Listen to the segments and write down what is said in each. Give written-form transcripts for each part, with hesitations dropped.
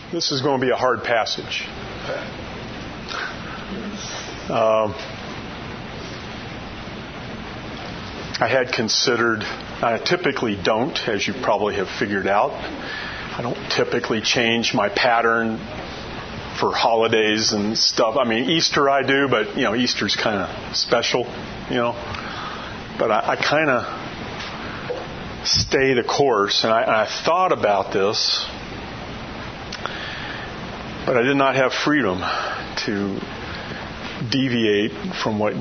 This is going to be a hard passage. I had considered, I typically don't, as you probably have figured out. I don't typically change my pattern for holidays and stuff. I mean, Easter I do, but, Easter's kind of special, But I kind of stay the course. And I thought about this, but I did not have freedom to deviate from where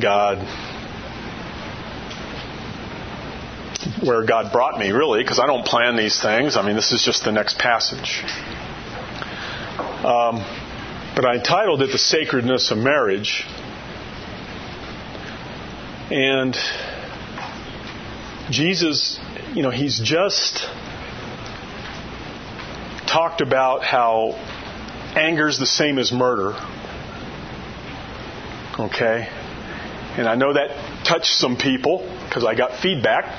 God brought me, really, because I don't plan these things. I mean, this is just the next passage. But I entitled it The Sacredness of Marriage. And Jesus, He's just talked about how anger's the same as murder. Okay? And I know that touched some people because I got feedback.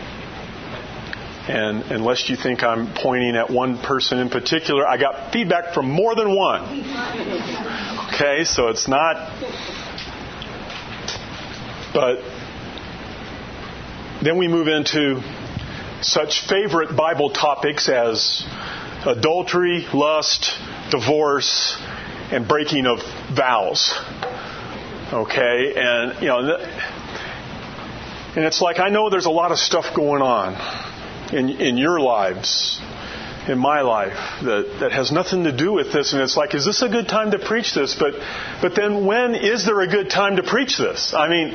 And unless you think I'm pointing at one person in particular, I got feedback from more than one. Okay, so it's not... But then we move into such favorite Bible topics as adultery, lust, divorce, and breaking of vows. Okay, and and it's like, I know there's a lot of stuff going on in your lives, in my life, that has nothing to do with this. And it's like, is this a good time to preach this? But then when is there a good time to preach this? I mean,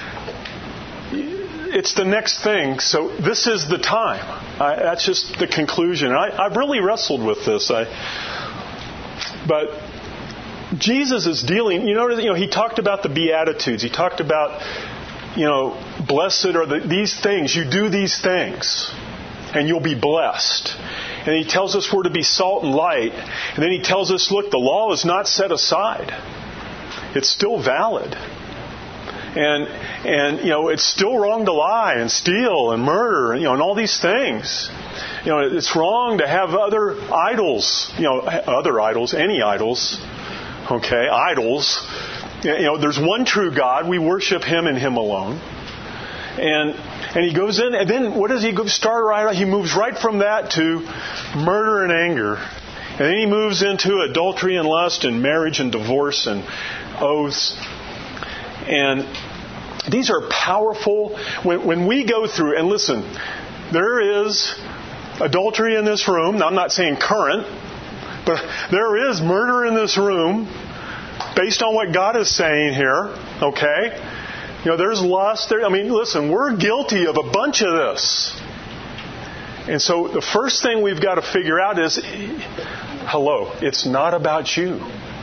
it's the next thing. So this is the time. That's just the conclusion. I've really wrestled with this. But Jesus is dealing, He talked about the Beatitudes. He talked about, blessed are these things. You do these things, and you'll be blessed. And He tells us we're to be salt and light. And then He tells us, look, the law is not set aside. It's still valid. And it's still wrong to lie and steal and murder, and all these things. It's wrong to have other idols, any idols. Okay, idols. There's one true God. We worship Him and Him alone. And He goes in, and then what does He start right out? He moves right from that to murder and anger. And then He moves into adultery and lust and marriage and divorce and oaths. And these are powerful. When we go through, and listen, there is adultery in this room. Now, I'm not saying current, but there is murder in this room based on what God is saying here. Okay? There's lust there. I mean, listen, we're guilty of a bunch of this. And so the first thing we've got to figure out is, it's not about you.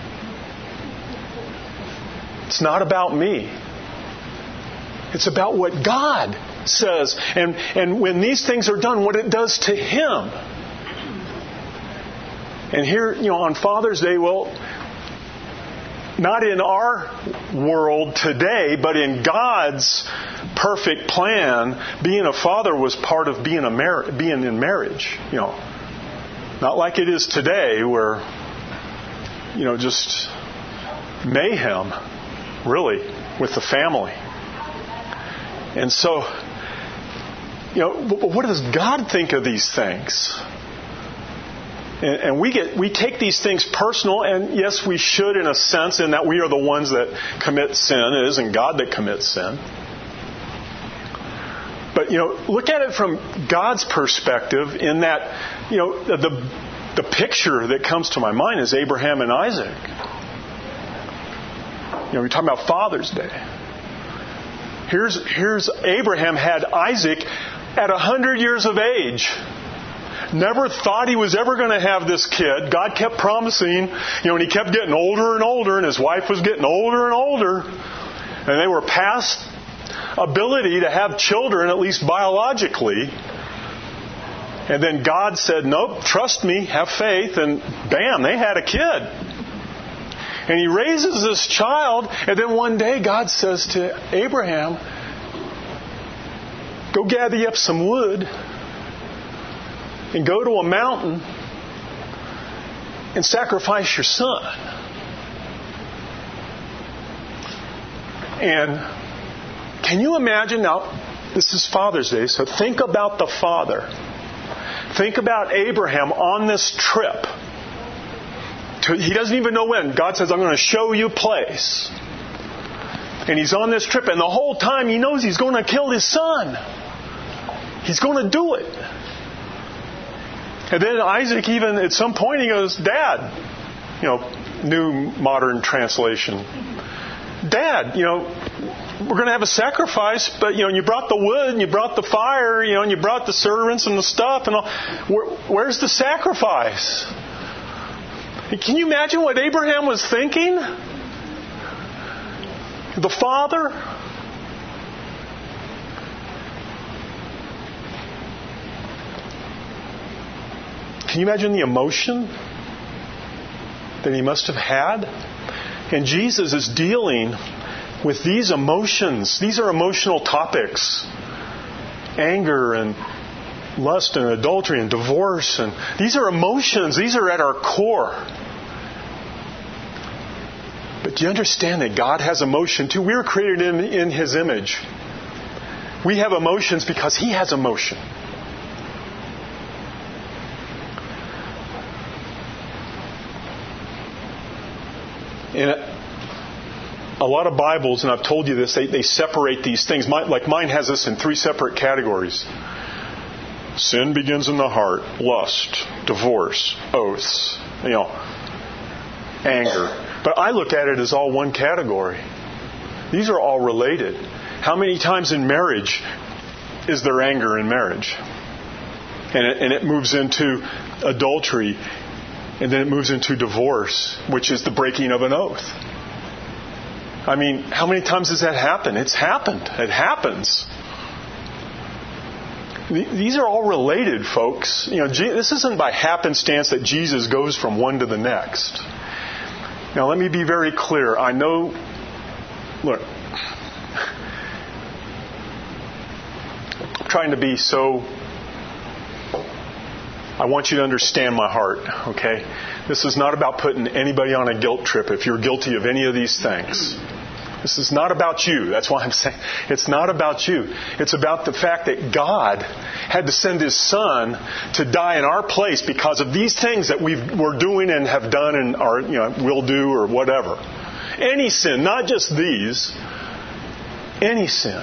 It's not about me. It's about what God says. And when these things are done, what it does to Him. And here, on Father's Day, not in our world today, but in God's perfect plan, being a father was part of being in marriage. Not like it is today where, just mayhem, really, with the family. And so, what does God think of these things? And we take these things personal, and yes, we should in a sense, in that we are the ones that commit sin. It isn't God that commits sin. But, look at it from God's perspective in that, the picture that comes to my mind is Abraham and Isaac. We're talking about Father's Day. Here's Abraham had Isaac at 100 years of age. Never thought he was ever going to have this kid. God kept promising, and he kept getting older and older, and his wife was getting older and older. And they were past ability to have children, at least biologically. And then God said, nope, trust me, have faith. And bam, they had a kid. And He raises this child, and then one day God says to Abraham, go gather up some wood and go to a mountain and sacrifice your son. And can you imagine now, this is Father's Day, so think about the father. Think about Abraham on this trip. He doesn't even know when. God says, I'm going to show you a place. And he's on this trip, and the whole time he knows he's going to kill his son. He's going to do it. And then Isaac even, at some point, he goes, Dad, New Modern Translation. Dad, we're going to have a sacrifice, but, you brought the wood, and you brought the fire, and you brought the servants and the stuff, and all. Where's the sacrifice? Can you imagine what Abraham was thinking? The father? Can you imagine the emotion that he must have had? And Jesus is dealing with these emotions. These are emotional topics. Anger and lust and adultery and divorce. And these are emotions. These are at our core. But do you understand that God has emotion too? We were created in His image. We have emotions because He has emotion. In a lot of Bibles, and I've told you this, they separate these things. Mine has this in 3 separate categories. Sin begins in the heart. Lust, divorce, oaths, anger. But I look at it as all one category. These are all related. How many times in marriage is there anger in marriage? And it moves into adultery, and then it moves into divorce, which is the breaking of an oath. I mean, how many times does that happen? It's happened. It happens. These are all related, folks. This isn't by happenstance that Jesus goes from one to the next. Now, let me be very clear. I know, look, I'm trying to be so, I want you to understand my heart, okay? This is not about putting anybody on a guilt trip if you're guilty of any of these things. This is not about you. That's why I'm saying it's not about you. It's about the fact that God had to send His Son to die in our place because of these things that we're doing and have done and are, will do or whatever. Any sin, not just these. Any sin.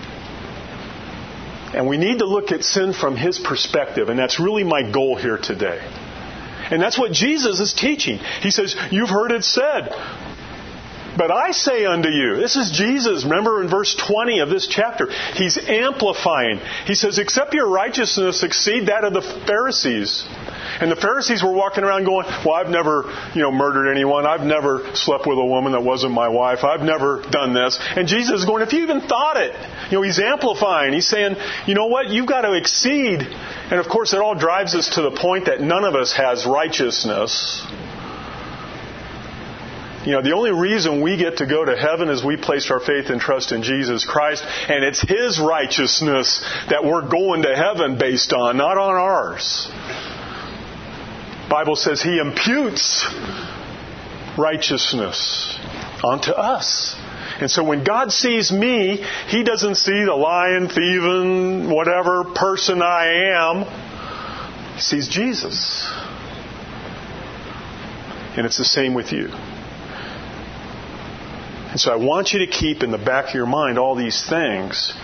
And we need to look at sin from His perspective, and that's really my goal here today. And that's what Jesus is teaching. He says, you've heard it said, but I say unto you, this is Jesus, remember in verse 20 of this chapter, He's amplifying. He says, except your righteousness exceed that of the Pharisees. And the Pharisees were walking around going, well, I've never, murdered anyone. I've never slept with a woman that wasn't my wife. I've never done this. And Jesus is going, if you even thought it, He's amplifying. He's saying, you know what? You've got to exceed. And of course, it all drives us to the point that none of us has righteousness. The only reason we get to go to heaven is we place our faith and trust in Jesus Christ, and it's His righteousness that we're going to heaven based on, not on ours. The Bible says He imputes righteousness onto us. And so when God sees me, He doesn't see the lying, thieving, whatever person I am. He sees Jesus. And it's the same with you. And so I want you to keep in the back of your mind all these things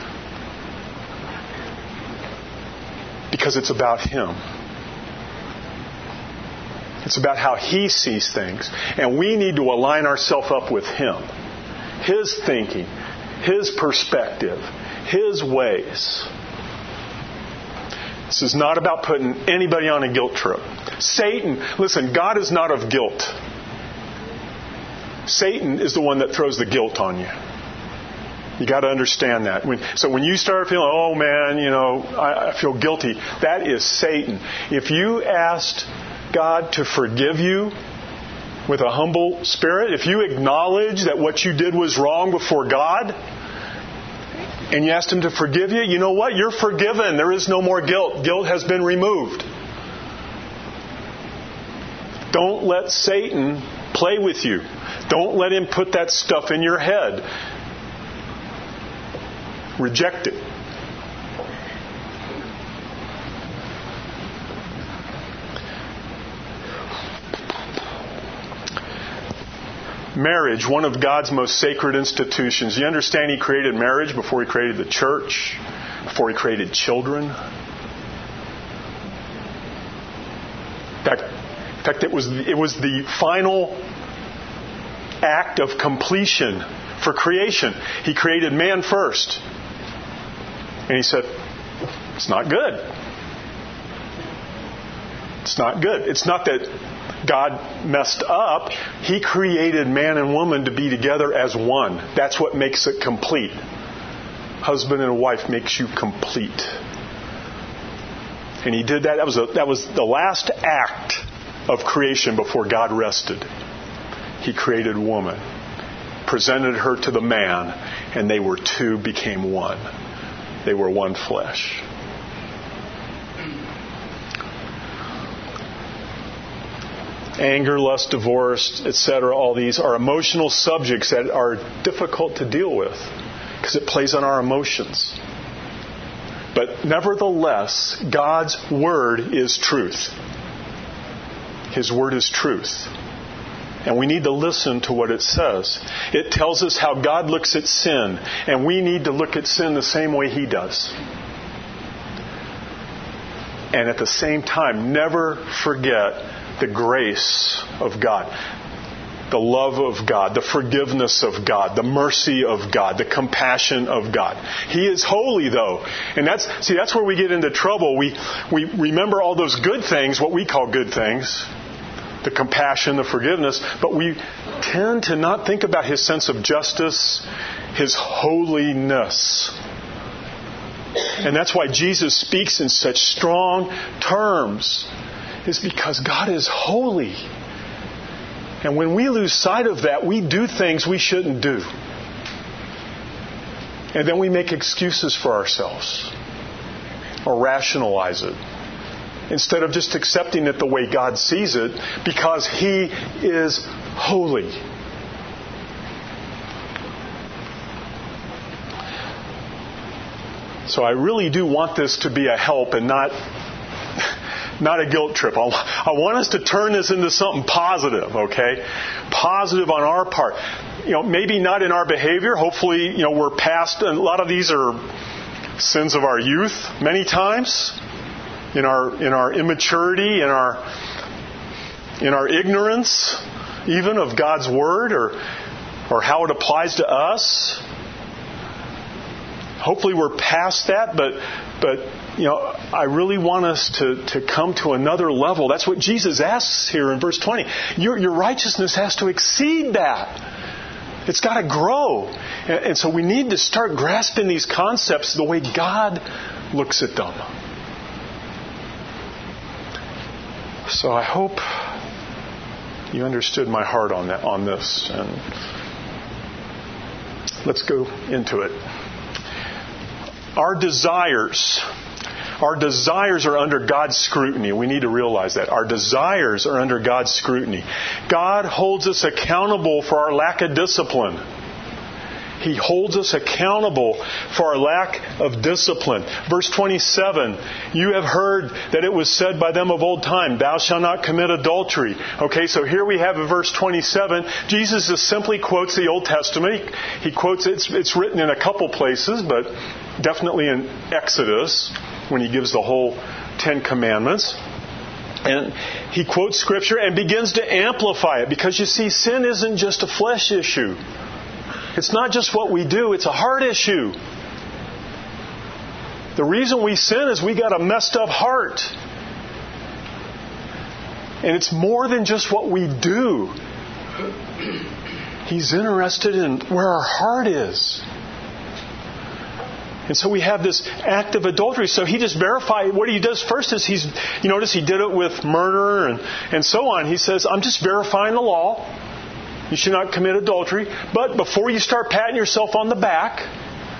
because it's about Him. It's about how He sees things. And we need to align ourselves up with Him. His thinking, His perspective, His ways. This is not about putting anybody on a guilt trip. Satan, listen, God is not of guilt. Satan is the one that throws the guilt on you. You got to understand that. So when you start feeling, oh man, I feel guilty, that is Satan. If you asked God to forgive you with a humble spirit, if you acknowledge that what you did was wrong before God, and you asked Him to forgive you, you know what? You're forgiven. There is no more guilt. Guilt has been removed. Don't let Satan play with you. Don't let him put that stuff in your head. Reject it. Marriage, one of God's most sacred institutions. You understand He created marriage before He created the church, before He created children. In fact, it was the final act of completion for creation. He created man first. And He said, it's not good. It's not good. It's not that God messed up. He created man and woman to be together as one. That's what makes it complete. Husband and wife makes you complete. And He did that. That was the last act of creation before God rested. He created woman, presented her to the man, and they were two, became one. They were one flesh. Anger, lust, divorce, etc., all these are emotional subjects that are difficult to deal with because it plays on our emotions. But nevertheless, God's Word is truth. His Word is truth. And we need to listen to what it says. It tells us how God looks at sin, and we need to look at sin the same way He does. And at the same time, never forget the grace of God, the love of God, the forgiveness of God, the mercy of God, the compassion of God. He is holy, though. And that's where we get into trouble. We remember all those good things, what we call good things, the compassion, the forgiveness, but we tend to not think about His sense of justice, His holiness. And that's why Jesus speaks in such strong terms, is because God is holy. And when we lose sight of that, we do things we shouldn't do. And then we make excuses for ourselves or rationalize it instead of just accepting it the way God sees it, because He is holy. So I really do want this to be a help and not a guilt trip. I want us to turn this into something positive, okay? Positive on our part. Maybe not in our behavior. Hopefully, we're past, a lot of these are sins of our youth many times. In our immaturity, in our ignorance, even of God's Word or how it applies to us. Hopefully we're past that, but I really want us to come to another level. That's what Jesus asks here in verse 20. Your righteousness has to exceed that. It's got to grow. And so we need to start grasping these concepts the way God looks at them. So I hope you understood my heart on this. And let's go into it. Our desires are under God's scrutiny. We need to realize that. Our desires are under God's scrutiny. God holds us accountable for our lack of discipline. He holds us accountable for our lack of discipline. Verse 27, you have heard that it was said by them of old time, thou shalt not commit adultery. Okay, so here we have in verse 27, Jesus just simply quotes the Old Testament. He quotes it. It's written in a couple places, but definitely in Exodus, when He gives the whole 10 Commandments. And He quotes Scripture and begins to amplify it, because you see, sin isn't just a flesh issue. It's not just what we do, it's a heart issue. The reason we sin is we got a messed up heart. And it's more than just what we do. He's interested in where our heart is. And so we have this act of adultery. So He just verified, what He does first is you notice He did it with murder and so on. He says, I'm just verifying the law. You should not commit adultery. But before you start patting yourself on the back,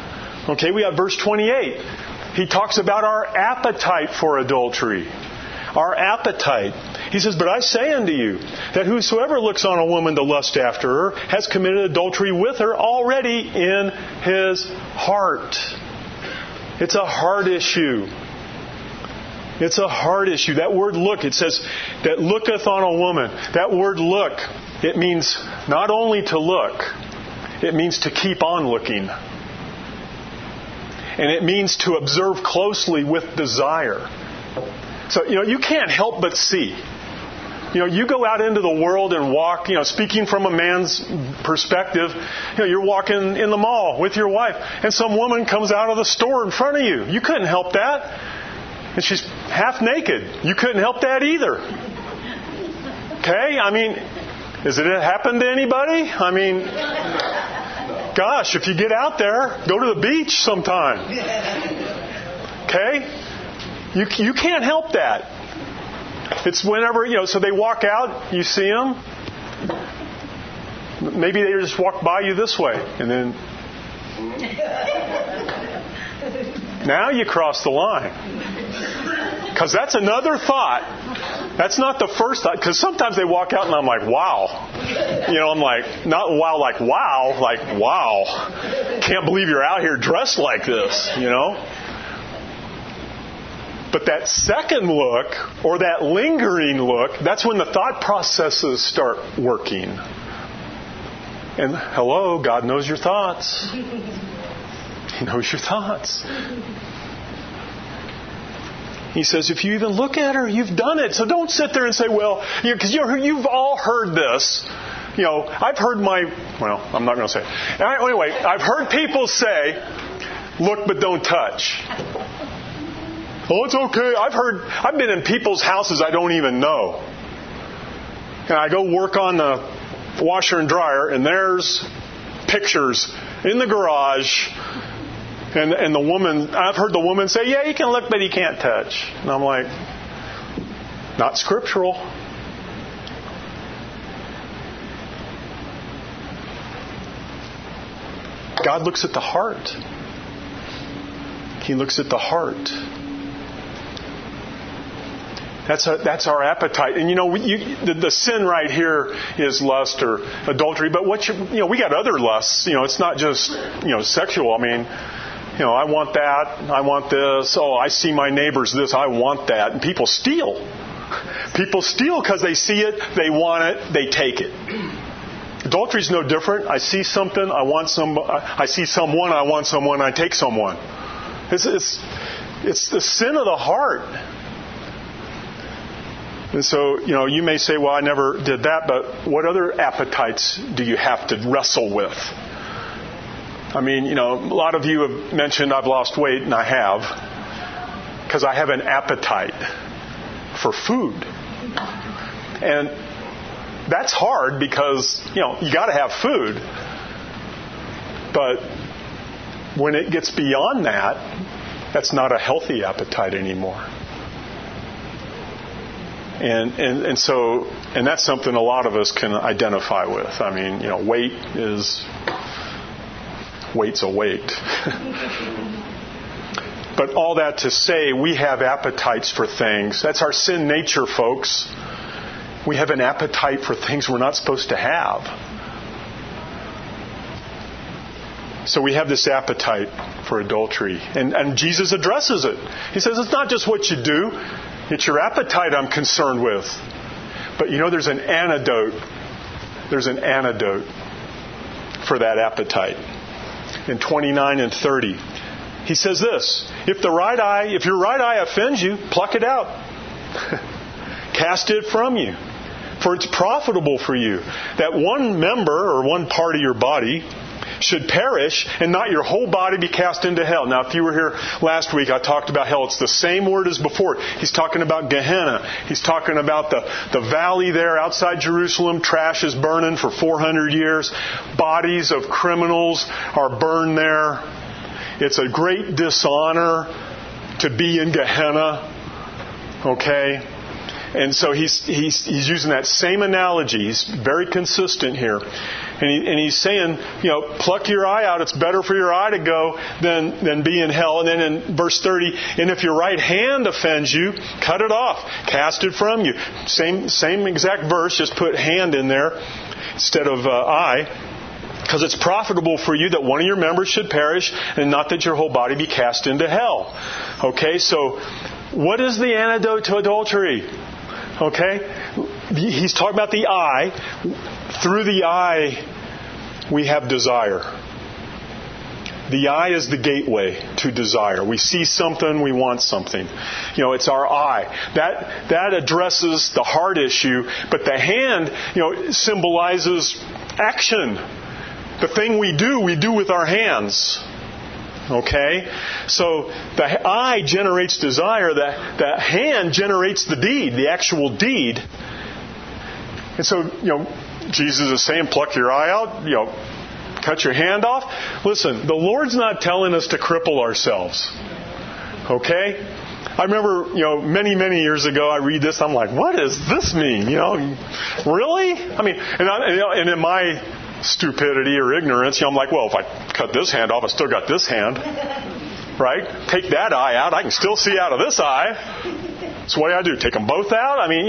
okay, we have verse 28. He talks about our appetite for adultery. our appetite. He says, but I say unto you, that whosoever looks on a woman to lust after her has committed adultery with her already in his heart. It's a heart issue. It's a heart issue. That word look, it says, that looketh on a woman. That word look, it means not only to look, it means to keep on looking. And it means to observe closely with desire. So, you can't help but see. You go out into the world and walk, speaking from a man's perspective, you're walking in the mall with your wife, and some woman comes out of the store in front of you. You couldn't help that. And she's half naked. You couldn't help that either. Okay? Has it happened to anybody? Gosh, if you get out there, go to the beach sometime. Okay? You can't help that. It's whenever, so they walk out, you see them. Maybe they just walk by you this way. And then now you cross the line. Because that's another thought. That's not the first thought. Because sometimes they walk out and I'm like, wow. I'm like, not wow, like wow. Can't believe you're out here dressed like this, But that second look, or that lingering look, that's when the thought processes start working. And hello, God knows your thoughts. He knows your thoughts. He says, if you even look at her, you've done it. So don't sit there and say, well, because you've all heard this. I've heard I'm not going to say it. Anyway, I've heard people say, look but don't touch. Oh, it's okay. I've been in people's houses I don't even know. And I go work on the washer and dryer, and there's pictures in the garage. And the woman, I've heard the woman say, yeah, you can look, but you can't touch. And I'm like, not scriptural. God looks at the heart. He looks at the heart. That's our appetite. And the sin right here is lust or adultery. But we got other lusts. It's not just sexual. I want that. I want this. Oh, I see my neighbor's this. I want that. And people steal. People steal because they see it, they want it, they take it. Adultery is no different. I see something, I want some. I see someone, I want someone, I take someone. It's the sin of the heart. And so, you may say, well, I never did that, but what other appetites do you have to wrestle with? A lot of you have mentioned I've lost weight, and I have, because I have an appetite for food. And that's hard because, you got to have food. But when it gets beyond that, that's not a healthy appetite anymore. And so that's something a lot of us can identify with. Weight's a weight. But all that to say, we have appetites for things. That's our sin nature, folks. We have an appetite for things we're not supposed to have. So we have this appetite for adultery. And Jesus addresses it. He says, it's not just what you do. It's your appetite I'm concerned with. But there's an antidote. There's an antidote for that appetite. In 29 and 30, he says this, if your right eye offends you, pluck it out. Cast it from you. For it's profitable for you that one member or one part of your body should perish and not your whole body be cast into hell. Now, if you were here last week, I talked about hell. It's the same word as before. He's talking about Gehenna. He's talking about the valley there outside Jerusalem. Trash is burning for 400 years. Bodies of criminals are burned there. It's a great dishonor to be in Gehenna. Okay? And so he's using that same analogy. He's very consistent here. And he's saying, pluck your eye out. It's better for your eye to go than be in hell. And then in verse 30, and if your right hand offends you, cut it off. Cast it from you. Same exact verse, just put hand in there instead of eye. Because it's profitable for you that one of your members should perish, and not that your whole body be cast into hell. Okay, so what is the antidote to adultery? Okay, he's talking about the eye. Through the eye, we have desire. The eye is the gateway to desire. We see something, we want something. It's our eye. That addresses the heart issue, but the hand, symbolizes action. The thing we do with our hands. Okay? So the eye generates desire. The hand generates the deed, the actual deed. And so, Jesus is saying, pluck your eye out, cut your hand off. Listen, the Lord's not telling us to cripple ourselves. Okay? I remember, many, many years ago, I read this, I'm like, what does this mean? Really? I mean, and in my stupidity or ignorance, I'm like, well, if I cut this hand off, I still got this hand. Right? Take that eye out, I can still see out of this eye. So what do? Take them both out? I mean,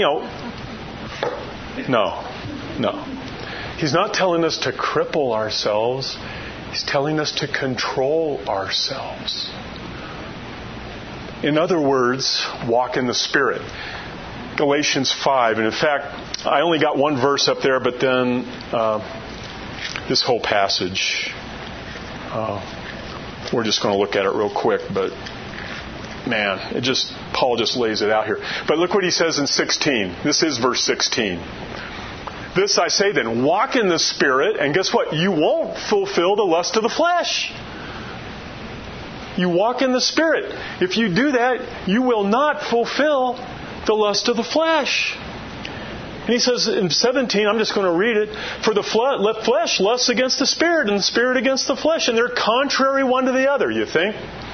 No. He's not telling us to cripple ourselves. He's telling us to control ourselves. In other words, walk in the Spirit. Galatians 5. And in fact, I only got one verse up there, but then this whole passage, we're just going to look at it real quick, but man, Paul just lays it out here. But look what he says in 16. This is verse 16. This I say then, walk in the Spirit, and guess what? You won't fulfill the lust of the flesh. You walk in the Spirit. If you do that, you will not fulfill the lust of the flesh. And he says in 17, I'm just going to read it, for the flesh lusts against the Spirit, and the Spirit against the flesh, and they're contrary one to the other, you think?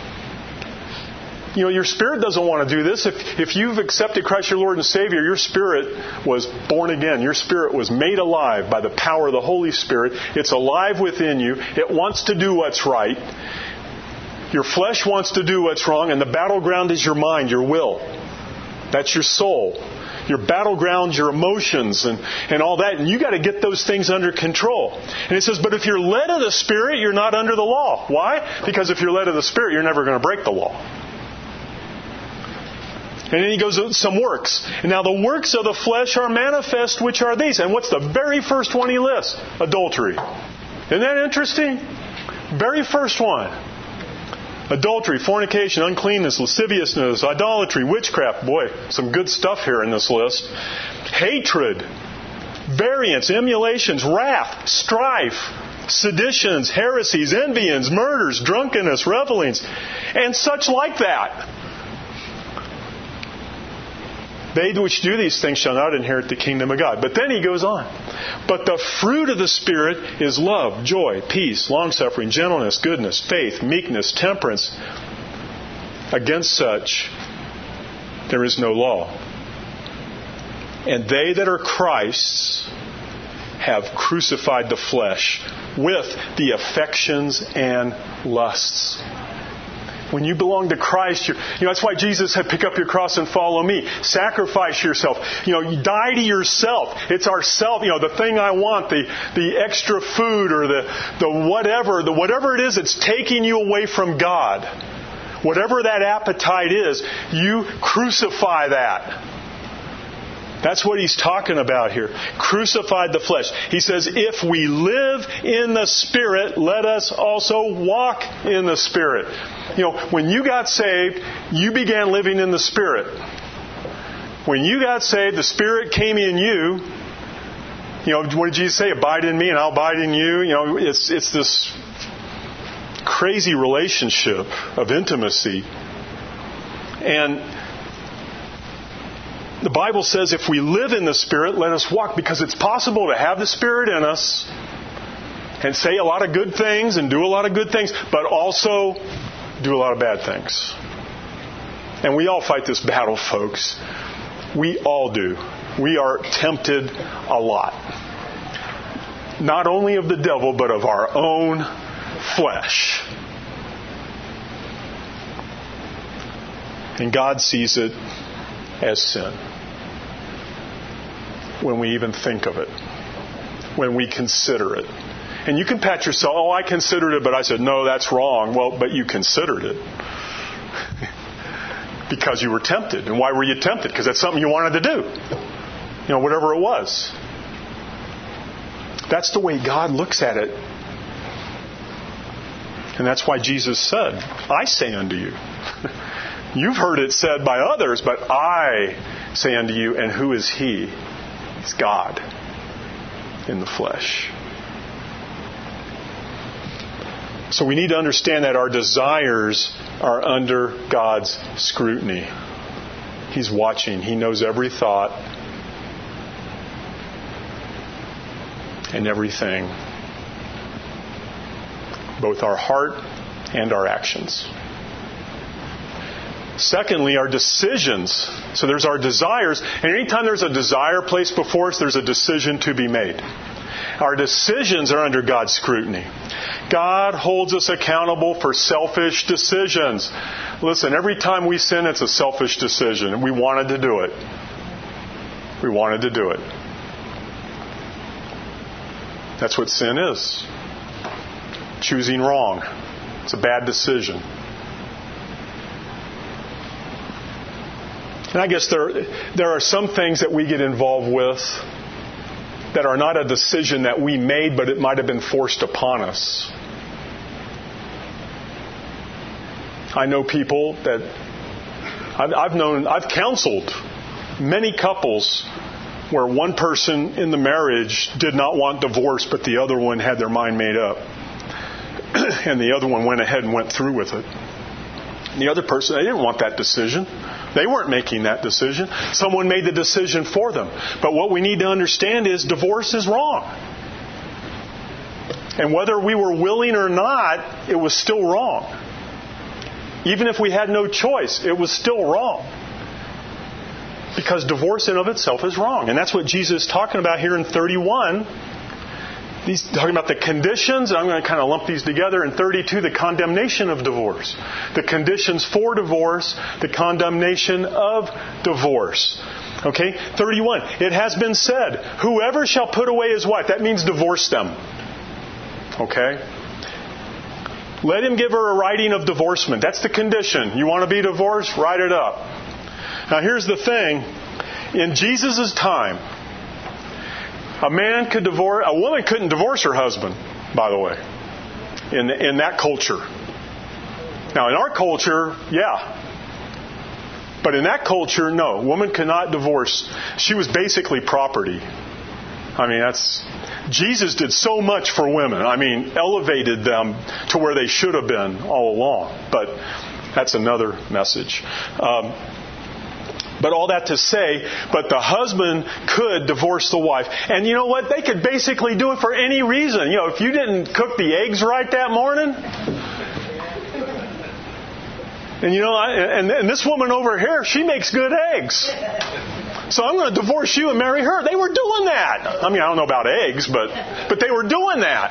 Your spirit doesn't want to do this. If you've accepted Christ your Lord and Savior, your spirit was born again. Your spirit was made alive by the power of the Holy Spirit. It's alive within you. It wants to do what's right. Your flesh wants to do what's wrong, and the battleground is your mind, your will. That's your soul. Your battleground, your emotions, and all that. And you got to get those things under control. And it says, but if you're led of the Spirit, you're not under the law. Why? Because if you're led of the Spirit, you're never going to break the law. And then he goes, some works. And now the works of the flesh are manifest, which are these. And what's the very first one he lists? Adultery. Isn't that interesting? Very first one. Adultery, fornication, uncleanness, lasciviousness, idolatry, witchcraft. Boy, some good stuff here in this list. Hatred, variance, emulations, wrath, strife, seditions, heresies, envyings, murders, drunkenness, revelings, and such like that. They which do these things shall not inherit the kingdom of God. But then he goes on. But the fruit of the Spirit is love, joy, peace, long-suffering, gentleness, goodness, faith, meekness, temperance. Against such there is no law. And they that are Christ's have crucified the flesh with the affections and lusts. When you belong to Christ, that's why Jesus said, pick up your cross and follow me. Sacrifice yourself. You die to yourself. It's our self, the thing I want, the extra food or the whatever it is that's taking you away from God. Whatever that appetite is, you crucify that. That's what he's talking about here. Crucified the flesh. He says, if we live in the Spirit, let us also walk in the Spirit. When you got saved, you began living in the Spirit. When you got saved, the Spirit came in you. What did Jesus say? Abide in me and I'll abide in you. It's this crazy relationship of intimacy. And the Bible says if we live in the Spirit, let us walk, because it's possible to have the Spirit in us and say a lot of good things and do a lot of good things, but also do a lot of bad things. And we all fight this battle, folks. We all do. We are tempted a lot. Not only of the devil, but of our own flesh. And God sees it as sin. When we even think of it. When we consider it. And you can pat yourself, oh, I considered it, but I said, no, that's wrong. Well, but you considered it. Because you were tempted. And why were you tempted? Because that's something you wanted to do. You know, whatever it was. That's the way God looks at it. And that's why Jesus said, I say unto you. You've heard it said by others, but I say unto you, and who is He? It's God in the flesh. So we need to understand that our desires are under God's scrutiny. He's watching. He knows every thought and everything. Both our heart and our actions. Secondly, our decisions. So there's our desires. And anytime there's a desire placed before us, there's a decision to be made. Our decisions are under God's scrutiny. God holds us accountable for selfish decisions. Listen, every time we sin, it's a selfish decision. And we wanted to do it. We wanted to do it. That's what sin is. Choosing wrong. It's a bad decision. And I guess there are some things that we get involved with that are not a decision that we made, but it might have been forced upon us. I know people that I've counseled many couples where one person in the marriage did not want divorce, but the other one had their mind made up. And the other one went ahead and went through with it. And the other person, they didn't want that decision. They weren't making that decision. Someone made the decision for them. But what we need to understand is divorce is wrong. And whether we were willing or not, it was still wrong. Even if we had no choice, it was still wrong. Because divorce in of itself is wrong. And that's what Jesus is talking about here in 31. He's talking about the conditions, and I'm going to kind of lump these together. In 32, the condemnation of divorce. The conditions for divorce, the condemnation of divorce. Okay? 31, it has been said, whoever shall put away his wife, that means divorce them. Okay? Let him give her a writing of divorcement. That's the condition. You want to be divorced? Write it up. Now here's the thing. In Jesus' time, a woman couldn't divorce her husband, by the way, in that culture. Now, in our culture, yeah. But in that culture, no. A woman could not divorce. She was basically property. I mean, Jesus did so much for women. I mean, elevated them to where they should have been all along. But that's another message. But all that to say, but the husband could divorce the wife. And you know what? They could basically do it for any reason. You know, if you didn't cook the eggs right that morning. And you know, and this woman over here, she makes good eggs. So I'm going to divorce you and marry her. They were doing that. I mean, I don't know about eggs, but they were doing that.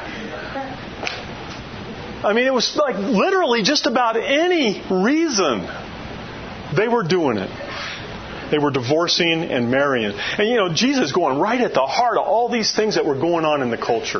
I mean, it was like literally just about any reason they were doing it. They were divorcing and marrying. And you know, Jesus is going right at the heart of all these things that were going on in the culture.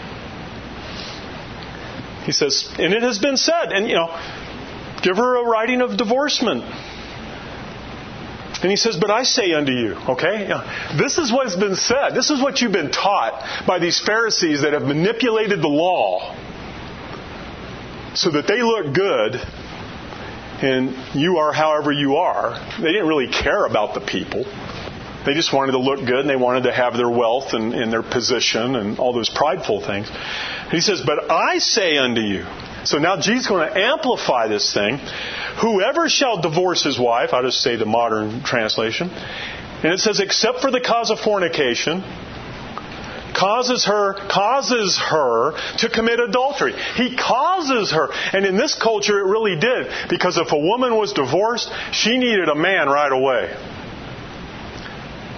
He says, and it has been said, and you know, give her a writing of divorcement. And he says, but I say unto you, okay? This is what's been said. This is what you've been taught by these Pharisees that have manipulated the law so that they look good and you are however you are. They didn't really care about the people. They just wanted to look good and they wanted to have their wealth and their position and all those prideful things. And he says, but I say unto you. So now Jesus is going to amplify this thing. Whoever shall divorce his wife, I'll just say the modern translation. And it says, except for the cause of fornication, causes her to commit adultery. He causes her. And in this culture, it really did. Because if a woman was divorced, she needed a man right away.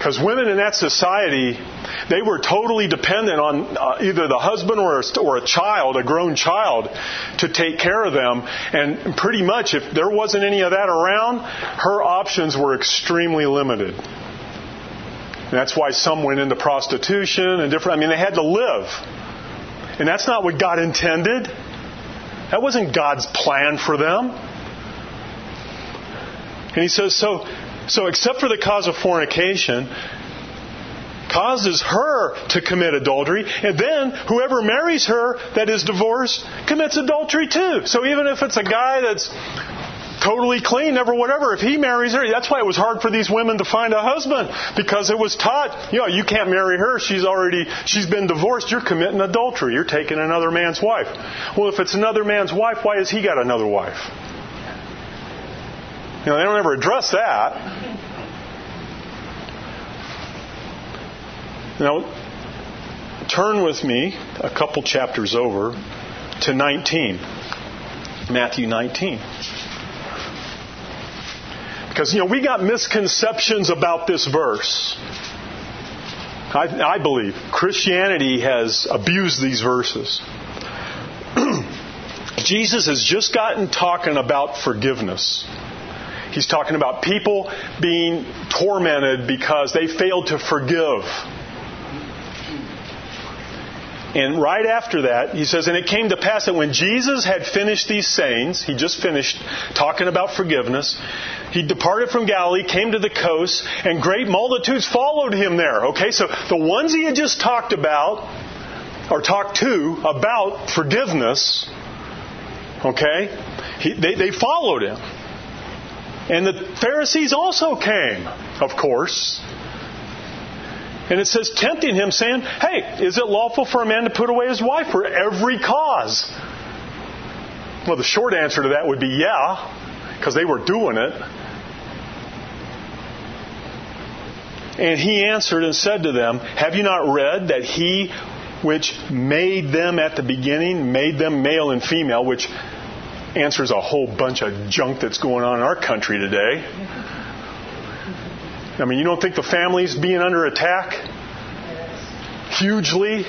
Because women in that society, they were totally dependent on either the husband or a child, a grown child, to take care of them. And pretty much, if there wasn't any of that around, her options were extremely limited. And that's why some went into prostitution and different. I mean, they had to live. And that's not what God intended. That wasn't God's plan for them. And he says, so except for the cause of fornication, causes her to commit adultery, and then whoever marries her that is divorced commits adultery too. So even if it's a guy that's totally clean, never whatever, if he marries her, that's why it was hard for these women to find a husband, because it was taught, you can't marry her, she's been divorced, you're committing adultery, you're taking another man's wife. Well, if it's another man's wife, why has he got another wife? They don't ever address that. Now, turn with me a couple chapters over to 19. Matthew 19. Because, we got misconceptions about this verse. I believe Christianity has abused these verses. Jesus has just gotten talking about forgiveness. He's talking about people being tormented because they failed to forgive. And right after that, he says, and it came to pass that when Jesus had finished these sayings, he just finished talking about forgiveness, he departed from Galilee, came to the coast, and great multitudes followed him there. Okay, so the ones he had just talked about, or talked to about forgiveness, okay, they followed him. And the Pharisees also came, of course. And it says, tempting him, saying, hey, is it lawful for a man to put away his wife for every cause? Well, the short answer to that would be yeah, because they were doing it. And he answered and said to them, have you not read that he which made them at the beginning, made them male and female, which answers a whole bunch of junk that's going on in our country today. I mean, you don't think the family's being under attack? Hugely.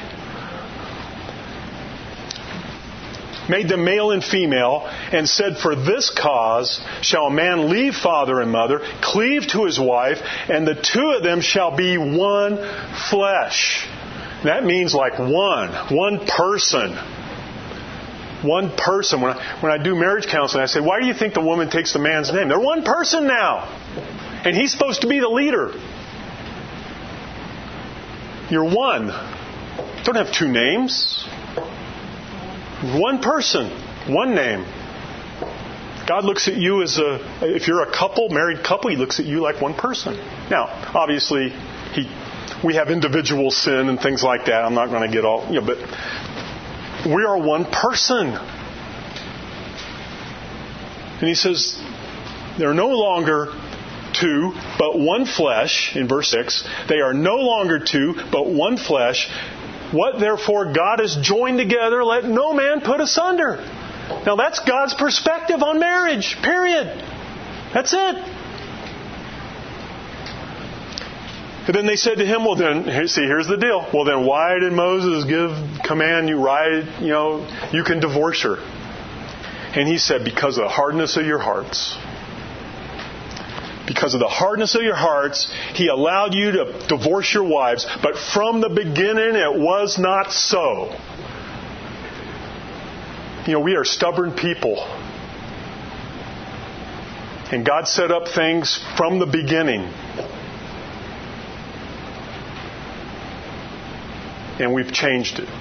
Made them male and female, and said, for this cause shall a man leave father and mother, cleave to his wife, and the two of them shall be one flesh. That means like one person. One person. When I do marriage counseling, I say, why do you think the woman takes the man's name? They're one person now. And he's supposed to be the leader. You're one. Don't have two names. One person. One name. God looks at you as if you're a couple, married couple, He looks at you like one person. Now, obviously, we have individual sin and things like that. I'm not going to get all, but we are one person. And He says, they're no longer two, but one flesh, in verse 6. They are no longer two, but one flesh. What therefore God has joined together, let no man put asunder. Now that's God's perspective on marriage, period. That's it. And then they said to him, well then, here's the deal. Well then why did Moses command you, you can divorce her? And he said, because of the hardness of your hearts. Because of the hardness of your hearts, He allowed you to divorce your wives. But from the beginning, it was not so. We are stubborn people. And God set up things from the beginning. And we've changed it.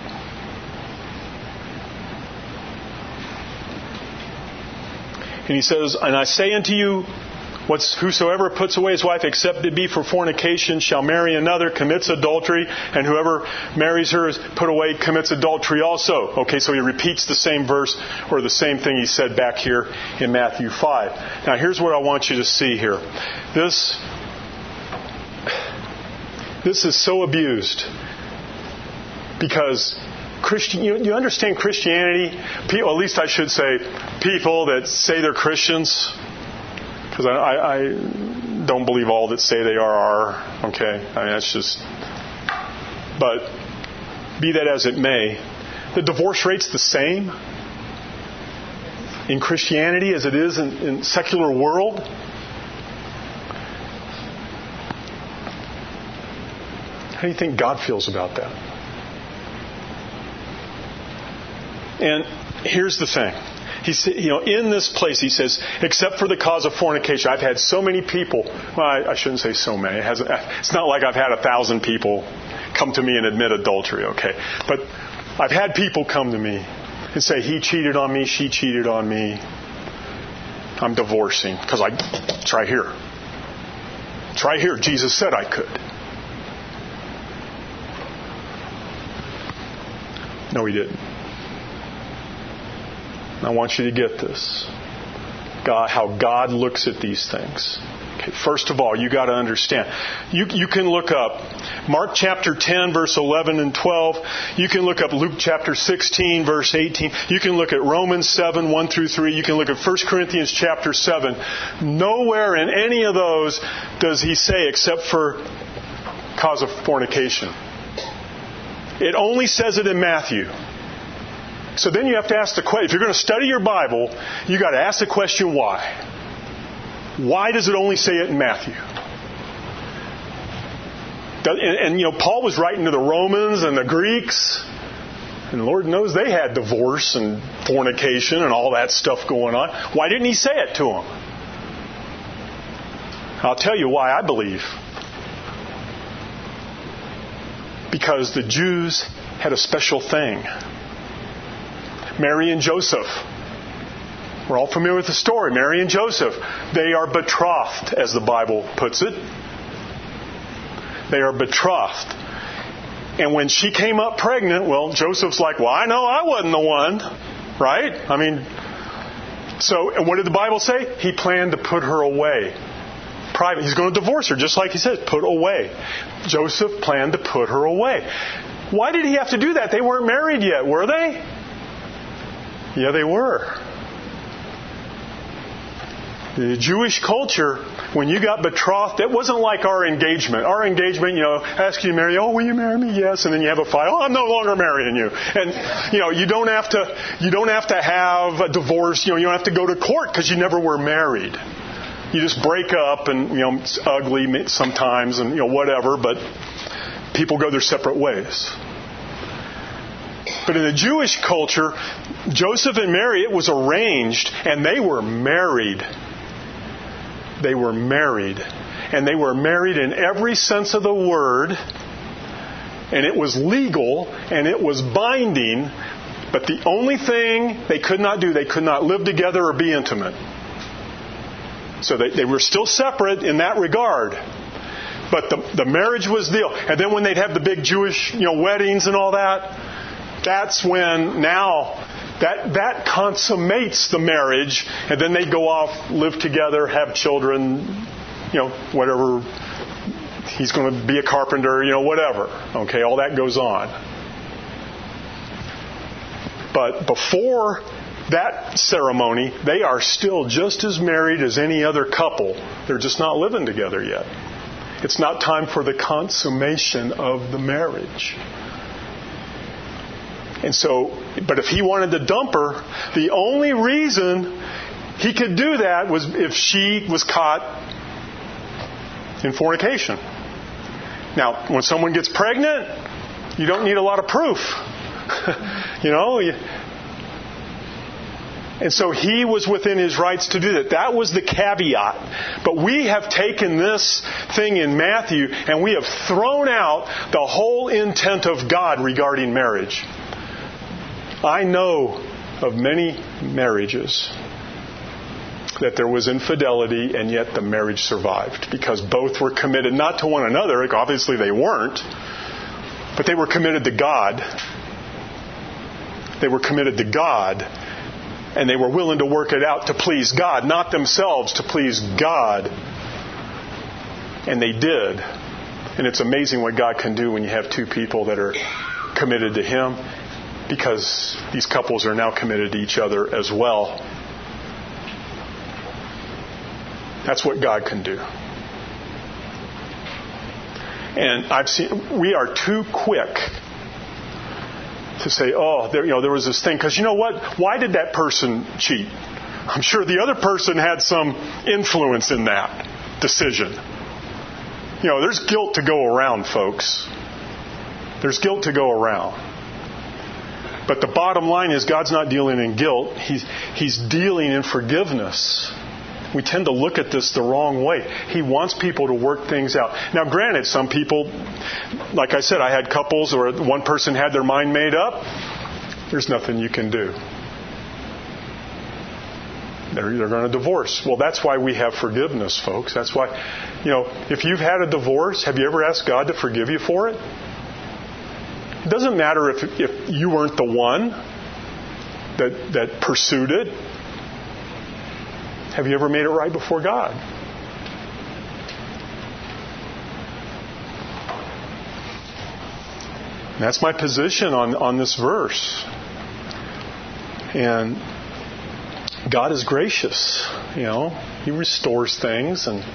And He says, and I say unto you, whosoever puts away his wife, except it be for fornication, shall marry another, commits adultery, and whoever marries her is put away, commits adultery also. Okay, so he repeats the same verse, or the same thing he said back here in Matthew 5. Now here's what I want you to see here. This is so abused. Because you understand Christianity, people, at least I should say, people that say they're Christians, because don't believe all that say they are. Okay? I mean, that's just... But be that as it may, the divorce rate's the same in Christianity as it is in secular world. How do you think God feels about that? And here's the thing. He said, in this place, he says, except for the cause of fornication, I've had so many people. Well, I shouldn't say so many. It's not like I've had 1,000 people come to me and admit adultery, okay? But I've had people come to me and say, he cheated on me, she cheated on me. I'm divorcing because it's right here. It's right here. Jesus said I could. No, he didn't. I want you to get this. How God looks at these things. Okay, first of all, you got to understand. You can look up Mark chapter 10, verse 11 and 12. You can look up Luke chapter 16, verse 18. You can look at Romans 7, 1 through 3. You can look at 1 Corinthians chapter 7. Nowhere in any of those does he say except for cause of fornication. It only says it in Matthew. So then you have to ask the question, if you're going to study your Bible, you got to ask the question, why? Why does it only say it in Matthew? And Paul was writing to the Romans and the Greeks, and Lord knows they had divorce and fornication and all that stuff going on. Why didn't he say it to them? I'll tell you why I believe. Because the Jews had a special thing. Mary and Joseph. We're all familiar with the story. Mary and Joseph. They are betrothed, as the Bible puts it. They are betrothed. And when she came up pregnant, Joseph's like, I know I wasn't the one. Right? I mean, and what did the Bible say? He planned to put her away. Private. He's going to divorce her, just like he said, put away. Joseph planned to put her away. Why did he have to do that? They weren't married yet, were they? Yeah, they were. The Jewish culture, when you got betrothed, it wasn't like our engagement. Our engagement, ask you to marry, will you marry me? Yes. And then you have a fight, I'm no longer marrying you. And, you don't have to have a divorce, you don't have to go to court because you never were married. You just break up and, it's ugly sometimes and, whatever, but people go their separate ways. But in the Jewish culture, Joseph and Mary, it was arranged, and they were married. They were married. And they were married in every sense of the word. And it was legal, and it was binding. But the only thing they could not do, they could not live together or be intimate. So they were still separate in that regard. But the marriage was the deal. And then when they'd have the big Jewish, weddings and all that, that's when now that consummates the marriage, and then they go off, live together, have children, whatever. He's going to be a carpenter, whatever. Okay, all that goes on. But before that ceremony, they are still just as married as any other couple. They're just not living together yet. It's not time for the consummation of the marriage. And so, but if he wanted to dump her, the only reason he could do that was if she was caught in fornication. Now, when someone gets pregnant, you don't need a lot of proof. And so he was within his rights to do that. That was the caveat. But we have taken this thing in Matthew and we have thrown out the whole intent of God regarding marriage. I know of many marriages that there was infidelity and yet the marriage survived because both were committed not to one another. Obviously they weren't. But they were committed to God. They were committed to God. And they were willing to work it out to please God, not themselves, to please God. And they did. And it's amazing what God can do when you have two people that are committed to Him, because these couples are now committed to each other as well. That's what God can do. And we are too quick to say, there was this thing. Because you know what? Why did that person cheat? I'm sure the other person had some influence in that decision. There's guilt to go around, folks. There's guilt to go around. But the bottom line is God's not dealing in guilt. He's dealing in forgiveness. We tend to look at this the wrong way. He wants people to work things out. Now, granted, some people, like I said, I had couples where one person had their mind made up. There's nothing you can do. They're going to divorce. Well, that's why we have forgiveness, folks. That's why, if you've had a divorce, have you ever asked God to forgive you for it? It doesn't matter if you weren't the one that pursued it. Have you ever made it right before God? And that's my position on this verse. And God is gracious. He restores things and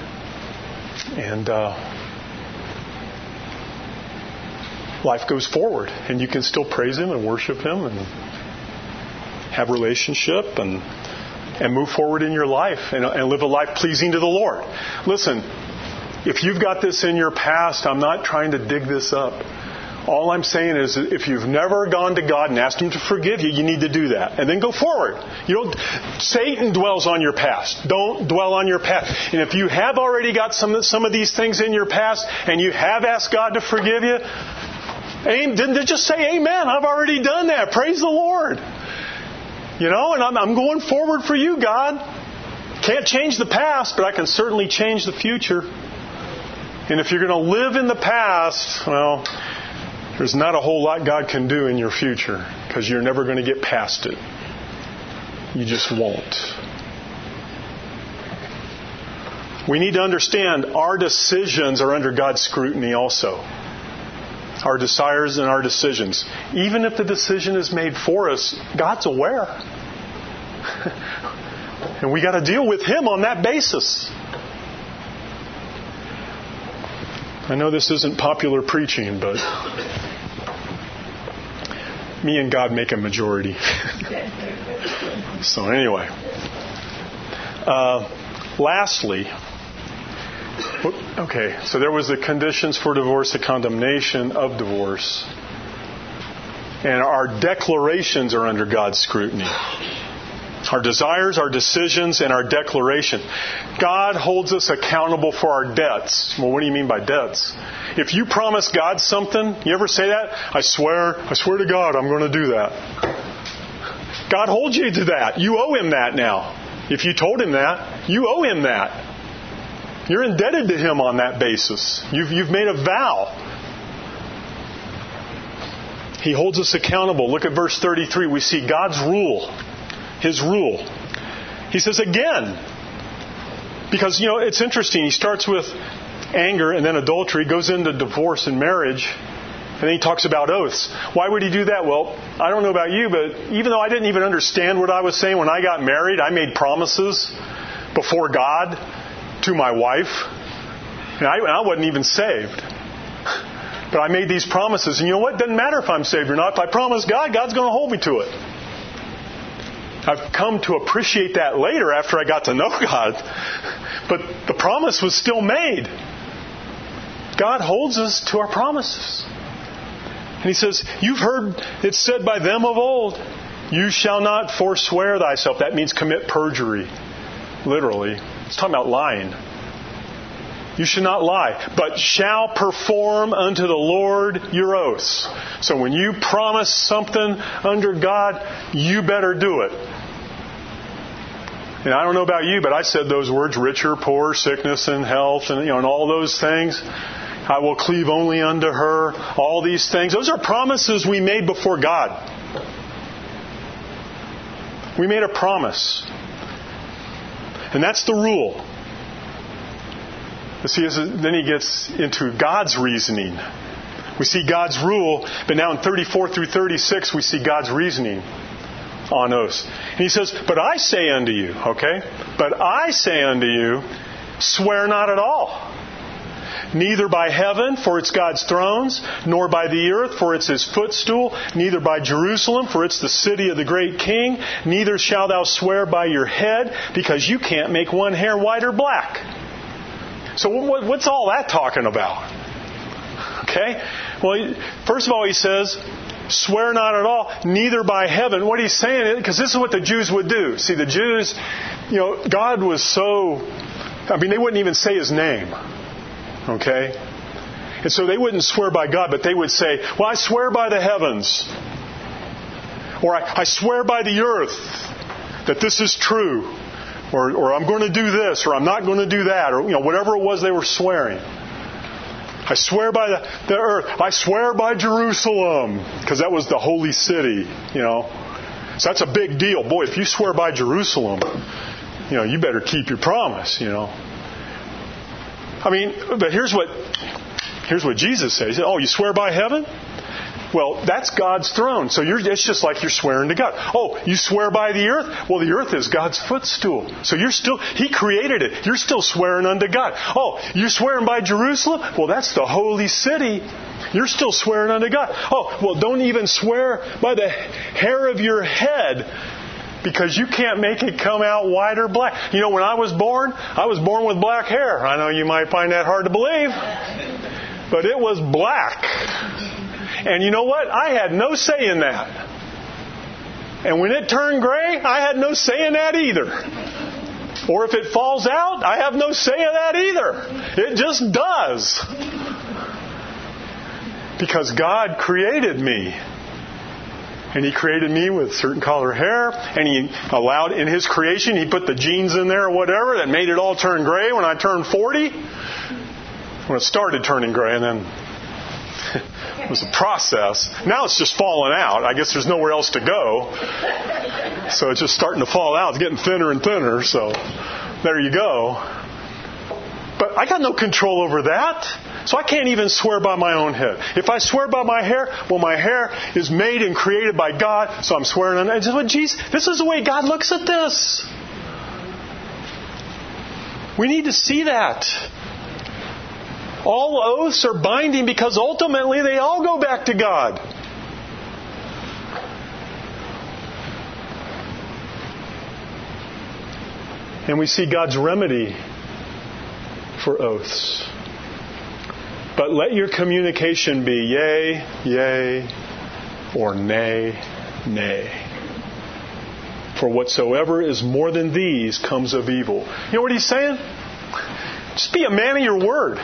life goes forward, and you can still praise Him and worship Him and have relationship and move forward in your life and live a life pleasing to the Lord. Listen, if you've got this in your past, I'm not trying to dig this up. All I'm saying is if you've never gone to God and asked Him to forgive you, you need to do that. And then go forward. Satan dwells on your past. Don't dwell on your past. And if you have already got some of these things in your past and you have asked God to forgive you, didn't just say amen. I've already done that. Praise the Lord. And I'm going forward for you, God. Can't change the past, but I can certainly change the future. And if you're going to live in the past, well, there's not a whole lot God can do in your future because you're never going to get past it. You just won't. We need to understand our decisions are under God's scrutiny also. Our desires and our decisions. Even if the decision is made for us, God's aware. And we got to deal with Him on that basis. I know this isn't popular preaching, but me and God make a majority. So anyway. Lastly, so there was the conditions for divorce, the condemnation of divorce. And our declarations are under God's scrutiny. Our desires, our decisions, and our declaration. God holds us accountable for our debts. Well, what do you mean by debts? If you promise God something, you ever say that? I swear to God I'm going to do that. God holds you to that. You owe Him that now. If you told Him that, you owe Him that. You're indebted to Him on that basis. You've made a vow. He holds us accountable. Look at verse 33. We see God's rule. His rule. He says again, because, it's interesting. He starts with anger and then adultery, goes into divorce and marriage, and then he talks about oaths. Why would he do that? Well, I don't know about you, but even though I didn't even understand what I was saying when I got married, I made promises before God to my wife. And I wasn't even saved. But I made these promises. And you know what? It doesn't matter if I'm saved or not. If I promise God, God's going to hold me to it. I've come to appreciate that later after I got to know God. But the promise was still made. God holds us to our promises. And He says, you've heard it said by them of old, you shall not forswear thyself. That means commit perjury. Literally. It's talking about lying. You should not lie, but shall perform unto the Lord your oaths. So when you promise something under God, you better do it. And I don't know about you, but I said those words, rich or poor, sickness and health, and and all those things. I will cleave only unto her. All these things. Those are promises we made before God. We made a promise. And that's the rule. See, then he gets into God's reasoning. We see God's rule, but now in 34 through 36, we see God's reasoning on oaths. And he says, but I say unto you, but I say unto you, swear not at all. Neither by heaven, for it's God's thrones, nor by the earth, for it's His footstool, neither by Jerusalem, for it's the city of the great King, neither shalt thou swear by your head, because you can't make one hair white or black. So what's all that talking about? Okay? Well, first of all, he says, swear not at all, neither by heaven. What he's saying is, because this is what the Jews would do. See, the Jews, God was so, they wouldn't even say His name. Okay? And so they wouldn't swear by God, but they would say, well, I swear by the heavens. Or I swear by the earth that this is true. Or I'm going to do this, or I'm not going to do that, or whatever it was they were swearing. I swear by the earth. I swear by Jerusalem, because that was the holy city, So that's a big deal. Boy, if you swear by Jerusalem, you better keep your promise, But here's what Jesus says. He said, oh, you swear by heaven? Well, that's God's throne. So it's just like you're swearing to God. Oh, you swear by the earth? Well, the earth is God's footstool. So He created it. You're still swearing unto God. Oh, you're swearing by Jerusalem? Well, that's the holy city. You're still swearing unto God. Oh, well, don't even swear by the hair of your head, because you can't make it come out white or black. When I was born with black hair. I know you might find that hard to believe, but it was black. And you know what? I had no say in that. And when it turned gray, I had no say in that either. Or if it falls out, I have no say in that either. It just does. Because God created me. And He created me with certain color hair. And He allowed, in His creation, He put the genes in there or whatever that made it all turn gray when I turned 40. When it started turning gray, and then it was a process. Now it's just falling out. I guess there's nowhere else to go. So it's just starting to fall out. It's getting thinner and thinner. So there you go. But I got no control over that. So I can't even swear by my own head. If I swear by my hair, well, my hair is made and created by God, so I'm swearing on it. This is the way God looks at this. We need to see that. All oaths are binding because ultimately they all go back to God. And we see God's remedy for oaths. But let your communication be yea, yea, or nay, nay. For whatsoever is more than these comes of evil. You know what he's saying? Just be a man of your word.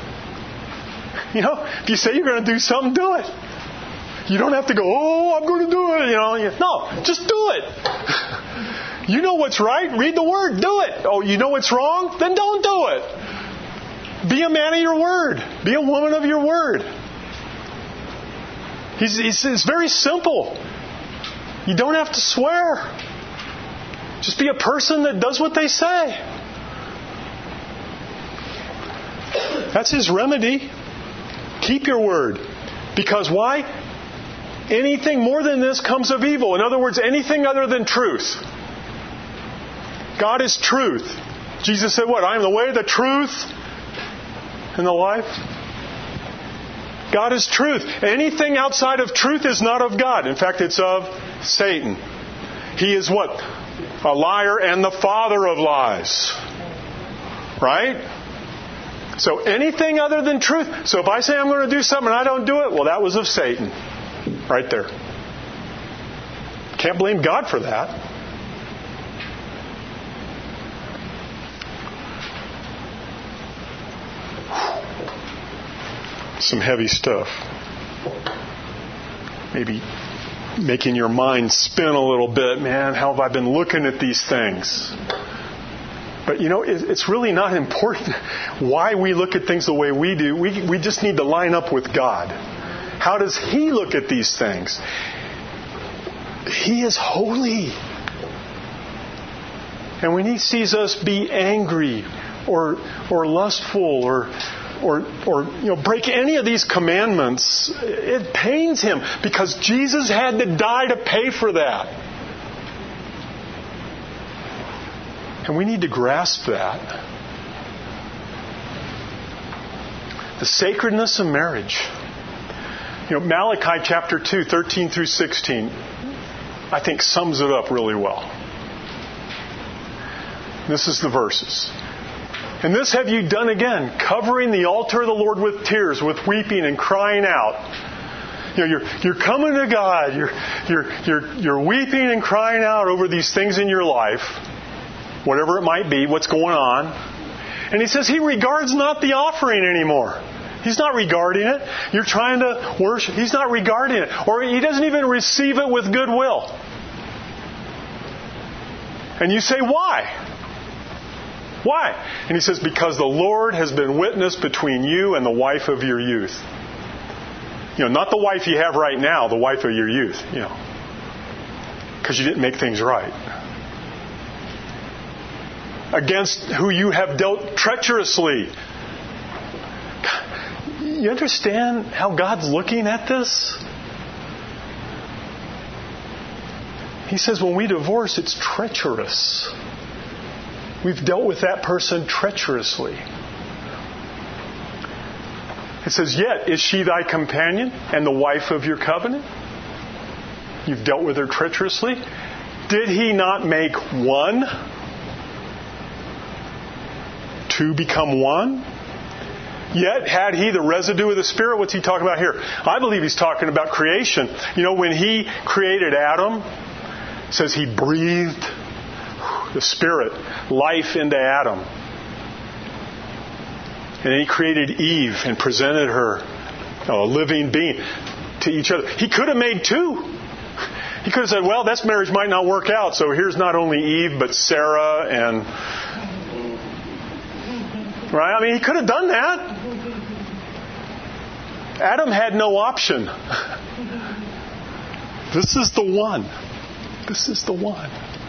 If you say you're going to do something, do it. You don't have to go, oh, I'm going to do it. No, just do it. You know what's right? Read the Word. Do it. Oh, you know what's wrong? Then don't do it. Be a man of your word. Be a woman of your word. It's very simple. You don't have to swear. Just be a person that does what they say. That's His remedy. Keep your word. Because why? Anything more than this comes of evil. In other words, anything other than truth. God is truth. Jesus said what? I am the way, the truth, and the life. God is truth. Anything outside of truth is not of God. In fact, it's of Satan. He is what? A liar and the father of lies. Right? So anything other than truth. So if I say I'm going to do something and I don't do it, well, that was of Satan. Right there. Can't blame God for that. Some heavy stuff. Maybe making your mind spin a little bit. Man, how have I been looking at these things? But it's really not important why we look at things the way we do. We just need to line up with God. How does He look at these things? He is holy. And when He sees us be angry or lustful or break any of these commandments, it pains Him because Jesus had to die to pay for that. And we need to grasp that. The sacredness of marriage. Malachi chapter 2, 13 through 16, I think sums it up really well. This is the verses. And this have you done again, covering the altar of the Lord with tears, with weeping and crying out. You're coming to God. You're weeping and crying out over these things in your life, whatever it might be, what's going on. And He says He regards not the offering anymore. He's not regarding it. You're trying to worship. He's not regarding it. Or He doesn't even receive it with goodwill. And you say, why? Why? And He says, because the Lord has been witness between you and the wife of your youth. Not the wife you have right now, the wife of your youth. Because you didn't make things right. Against who you have dealt treacherously. You understand how God's looking at this? He says when we divorce, it's treacherous. We've dealt with that person treacherously. It says, yet is she thy companion and the wife of your covenant? You've dealt with her treacherously. Did He not make one? Two become one? Yet had He the residue of the Spirit. What's He talking about here? I believe He's talking about creation. When He created Adam, it says He breathed the Spirit, life into Adam. And then He created Eve and presented her a living being to each other. He could have made two. He could have said, well, this marriage might not work out, so here's not only Eve, but Sarah and... Right? I mean, He could have done that. Adam had no option. This is the one. This is the one.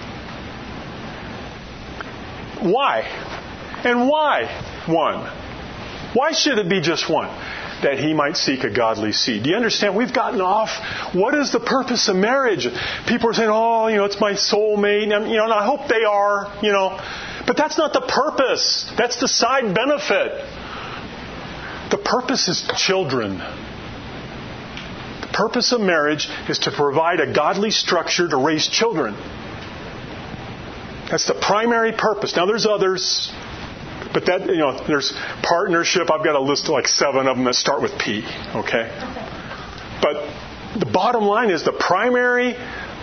Why? And why one? Why should it be just one? That he might seek a godly seed. Do you understand? We've gotten off. What is the purpose of marriage? People are saying, oh, it's my soulmate. And, and I hope they are, But that's not the purpose. That's the side benefit. The purpose is children. The purpose of marriage is to provide a godly structure to raise children. That's the primary purpose. Now there's others, but that, there's partnership. I've got a list of like 7 of them that start with P, okay? But the bottom line is the primary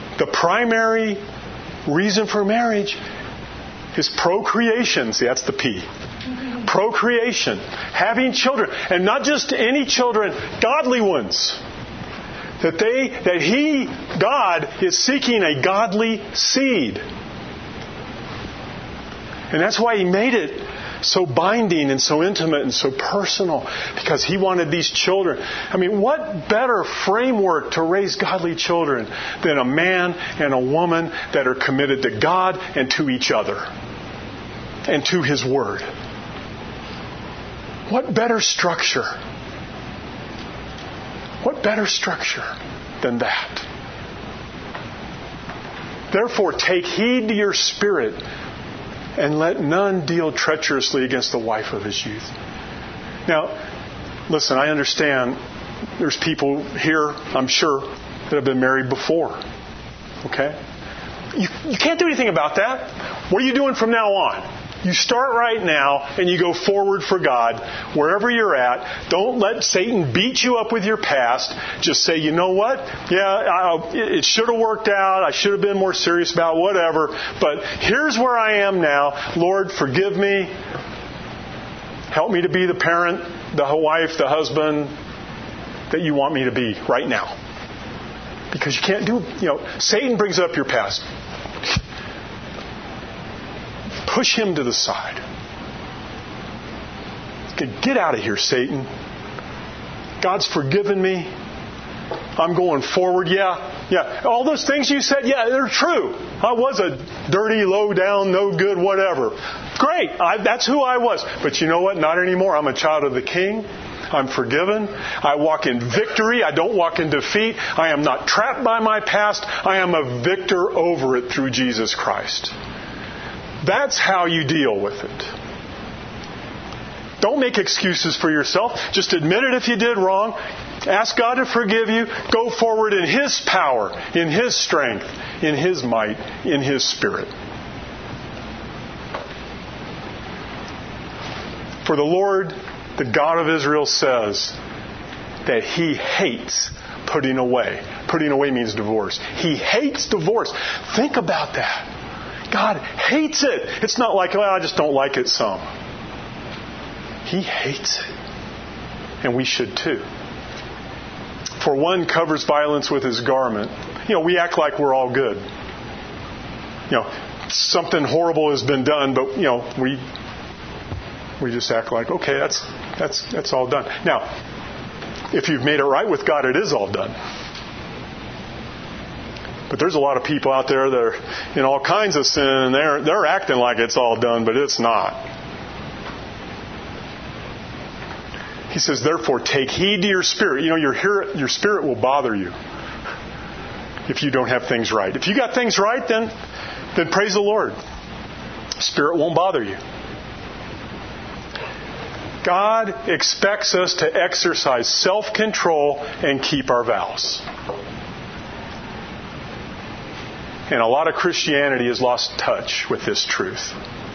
reason for marriage is procreation. See, that's the P. Procreation. Having children. And not just any children, godly ones. God is seeking a godly seed. And that's why He made it so binding and so intimate and so personal. Because He wanted these children. I mean, what better framework to raise godly children than a man and a woman that are committed to God and to each other and to His Word? What better structure? What better structure than that? Therefore, take heed to your spirit, and let none deal treacherously against the wife of his youth. Now, listen, I understand there's people here, I'm sure, that have been married before. Okay? You can't do anything about that. What are you doing from now on? You start right now and you go forward for God wherever you're at. Don't let Satan beat you up with your past. Just say, you know what? Yeah, it should have worked out. I should have been more serious about whatever. But here's where I am now. Lord, forgive me. Help me to be the parent, the wife, the husband that you want me to be right now. Because you can't do, Satan brings up your past. Push him to the side. Get out of here, Satan. God's forgiven me. I'm going forward. Yeah. All those things you said, they're true. I was a dirty, low down, no good, whatever. Great. That's who I was. But you know what? Not anymore. I'm a child of the King. I'm forgiven. I walk in victory. I don't walk in defeat. I am not trapped by my past. I am a victor over it through Jesus Christ. That's how you deal with it. Don't make excuses for yourself. Just admit it if you did wrong. Ask God to forgive you. Go forward in His power, in His strength, in His might, in His Spirit. For the Lord, the God of Israel, says that He hates putting away. Putting away means divorce. He hates divorce. Think about that. God hates it. It's not like, well, I just don't like it some. He hates it. And we should too. For one covers violence with his garment. We act like we're all good. Something horrible has been done, but, we just act like, okay, that's all done. Now, if you've made it right with God, it is all done. But there's a lot of people out there that are in all kinds of sin, and they're acting like it's all done, but it's not. He says, therefore, take heed to your spirit. Your spirit will bother you if you don't have things right. If you got things right, then praise the Lord. Spirit won't bother you. God expects us to exercise self-control and keep our vows. And a lot of Christianity has lost touch with this truth.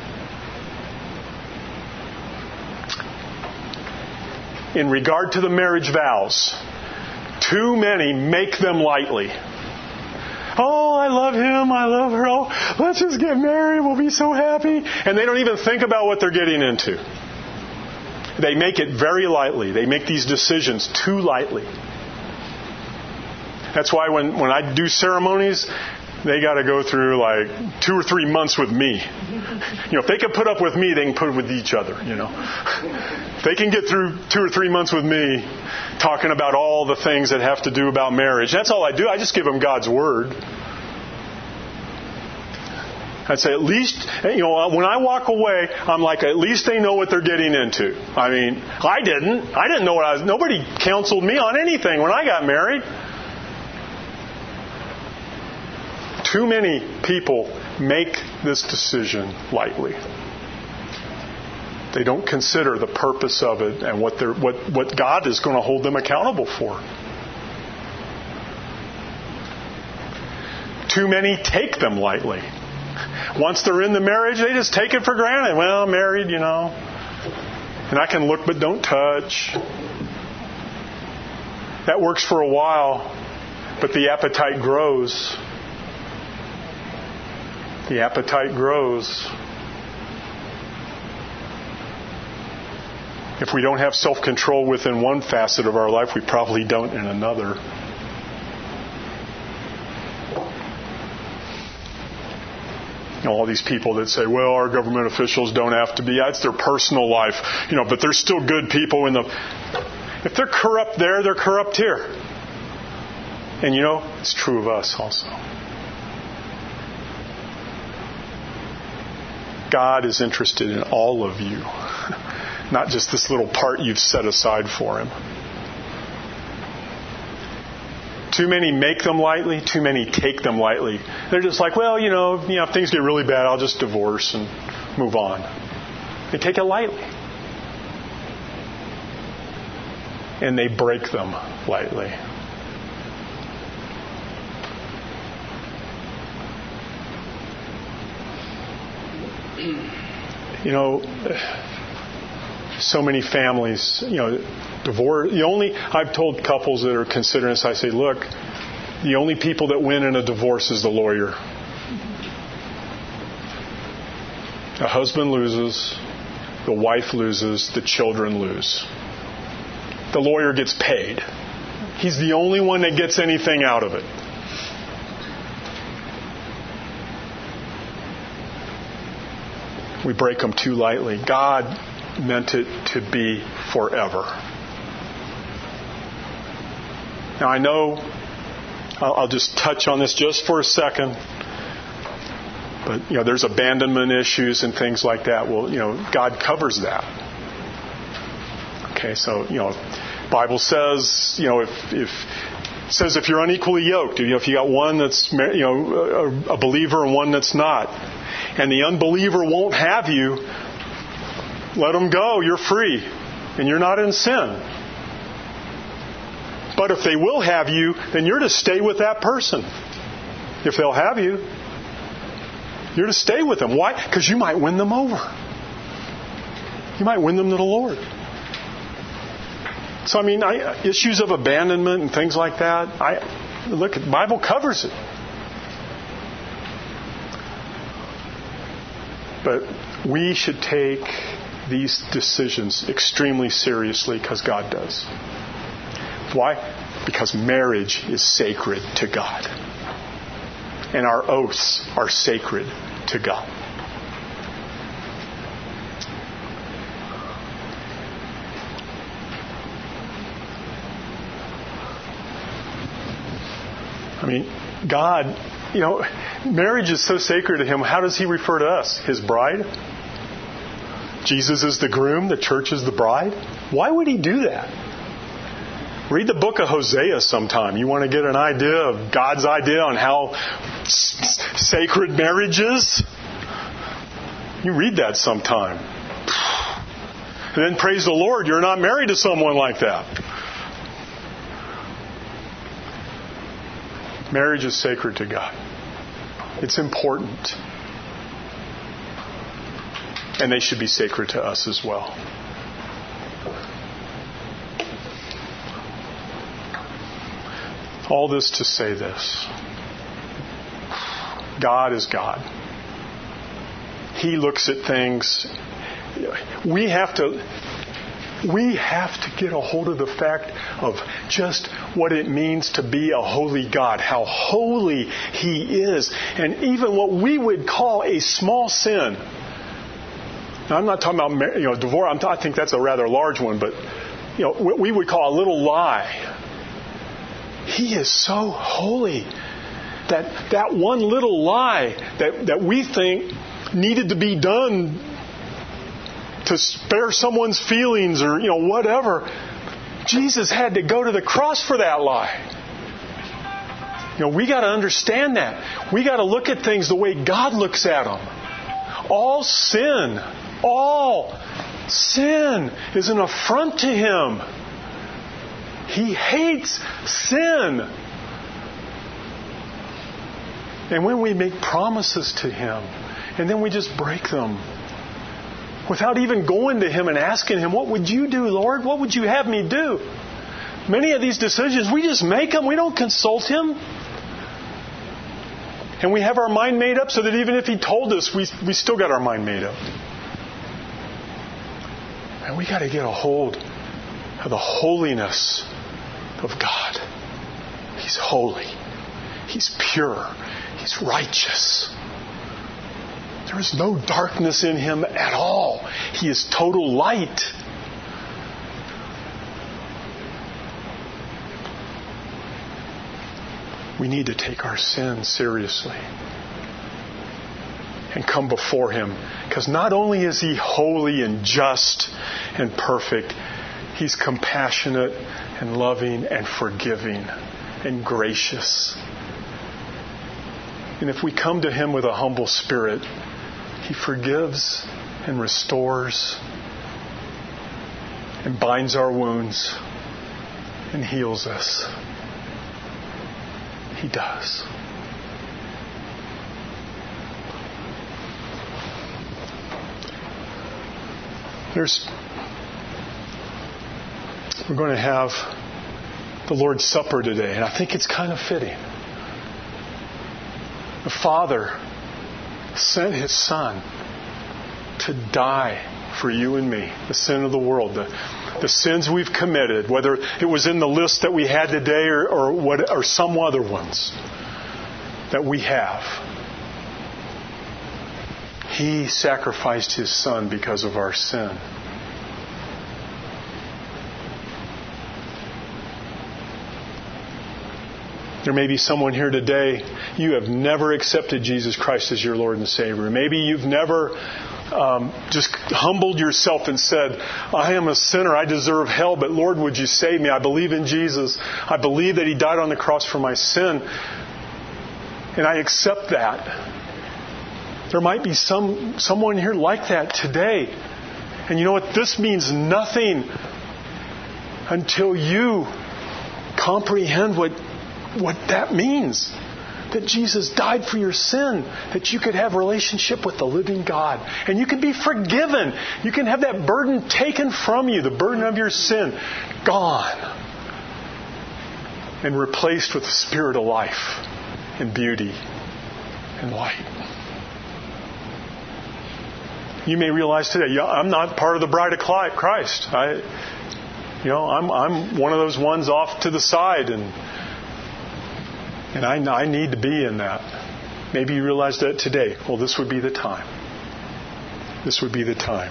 In regard to the marriage vows, too many make them lightly. Oh, I love him, I love her. Oh, let's just get married, we'll be so happy. And they don't even think about what they're getting into. They make it very lightly. They make these decisions too lightly. That's why when I do ceremonies, they got to go through like 2 or 3 months with me. If they can put up with me, they can put up with each other, If they can get through 2 or 3 months with me talking about all the things that have to do about marriage. That's all I do. I just give them God's Word. I'd say at least, when I walk away, I'm like, at least they know what they're getting into. I mean, I didn't know nobody counseled me on anything when I got married. Too many people make this decision lightly. They don't consider the purpose of it and what God is going to hold them accountable for. Too many take them lightly. Once they're in the marriage, they just take it for granted. Well, I'm married, and I can look but don't touch. That works for a while, but the appetite grows. The appetite grows. If we don't have self-control within one facet of our life, we probably don't in another. All these people that say, well, our government officials don't have to be. It's their personal life. But they're still good people. If they're corrupt there, they're corrupt here. And it's true of us also. God is interested in all of you, not just this little part you've set aside for Him. Too many make them lightly, too many take them lightly. They're just like, well, if things get really bad, I'll just divorce and move on. They take it lightly. And they break them lightly. So many families, divorce. I've told couples that are considering this, I say, look, the only people that win in a divorce is the lawyer. The husband loses, the wife loses, the children lose. The lawyer gets paid. He's the only one that gets anything out of it. We break them too lightly. God meant it to be forever. Now I know, I'll just touch on this just for a second, but there's abandonment issues and things like that. Well, God covers that. Okay, so Bible says, if you're unequally yoked, if you got one that's a believer and one that's not, and the unbeliever won't have you, let them go. You're free. And you're not in sin. But if they will have you, then you're to stay with that person. If they'll have you, you're to stay with them. Why? Because you might win them over. You might win them to the Lord. So, issues of abandonment and things like that, look, the Bible covers it. But we should take these decisions extremely seriously because God does. Why? Because marriage is sacred to God. And our oaths are sacred to God. God, marriage is so sacred to Him. How does He refer to us? His bride? Jesus is the groom, the church is the bride. Why would He do that? Read the book of Hosea sometime. You want to get an idea of God's idea on how sacred marriage is? You read that sometime. And then praise the Lord, you're not married to someone like that. Marriage is sacred to God. It's important. And they should be sacred to us as well. All this to say this. God is God. He looks at things. We have to get a hold of the fact of just what it means to be a holy God, how holy He is. And even what we would call a small sin. Now, I'm not talking about divorce. I think that's a rather large one, but what we would call a little lie. He is so holy that one little lie that we think needed to be done to spare someone's feelings or whatever, Jesus had to go to the cross for that lie. We got to understand that. We got to look at things the way God looks at them. All sin is an affront to Him. He hates sin. And when we make promises to Him, and then we just break them, without even going to Him and asking Him, what would you do, Lord? What would you have me do? Many of these decisions, we just make them. We don't consult Him. And we have our mind made up so that even if He told us, we still got our mind made up. And we got to get a hold of the holiness of God. He's holy. He's pure. He's righteous. There is no darkness in Him at all. He is total light. We need to take our sin seriously and come before Him. Because not only is He holy and just and perfect, He's compassionate and loving and forgiving and gracious. And if we come to Him with a humble spirit, He forgives and restores and binds our wounds and heals us. He does. We're going to have the Lord's Supper today, and I think it's kind of fitting. The Father sent His Son to die for you and me, the sin of the world, the sins we've committed, whether it was in the list that we had today or some other ones that we have. He sacrificed His Son because of our sin. There may be someone here today, you have never accepted Jesus Christ as your Lord and Savior. Maybe you've never just humbled yourself and said, I am a sinner, I deserve hell, but Lord, would you save me? I believe in Jesus. I believe that He died on the cross for my sin. And I accept that. There might be someone here like that today. And you know what? This means nothing until you comprehend what that means. That Jesus died for your sin, that you could have a relationship with the living God. And you can be forgiven. You can have that burden taken from you, the burden of your sin, gone. And replaced with the Spirit of life and beauty and light. You may realize today, I'm not part of the bride of Christ. I'm one of those ones off to the side, and I need to be in that. Maybe you realize that today. Well, this would be the time. This would be the time.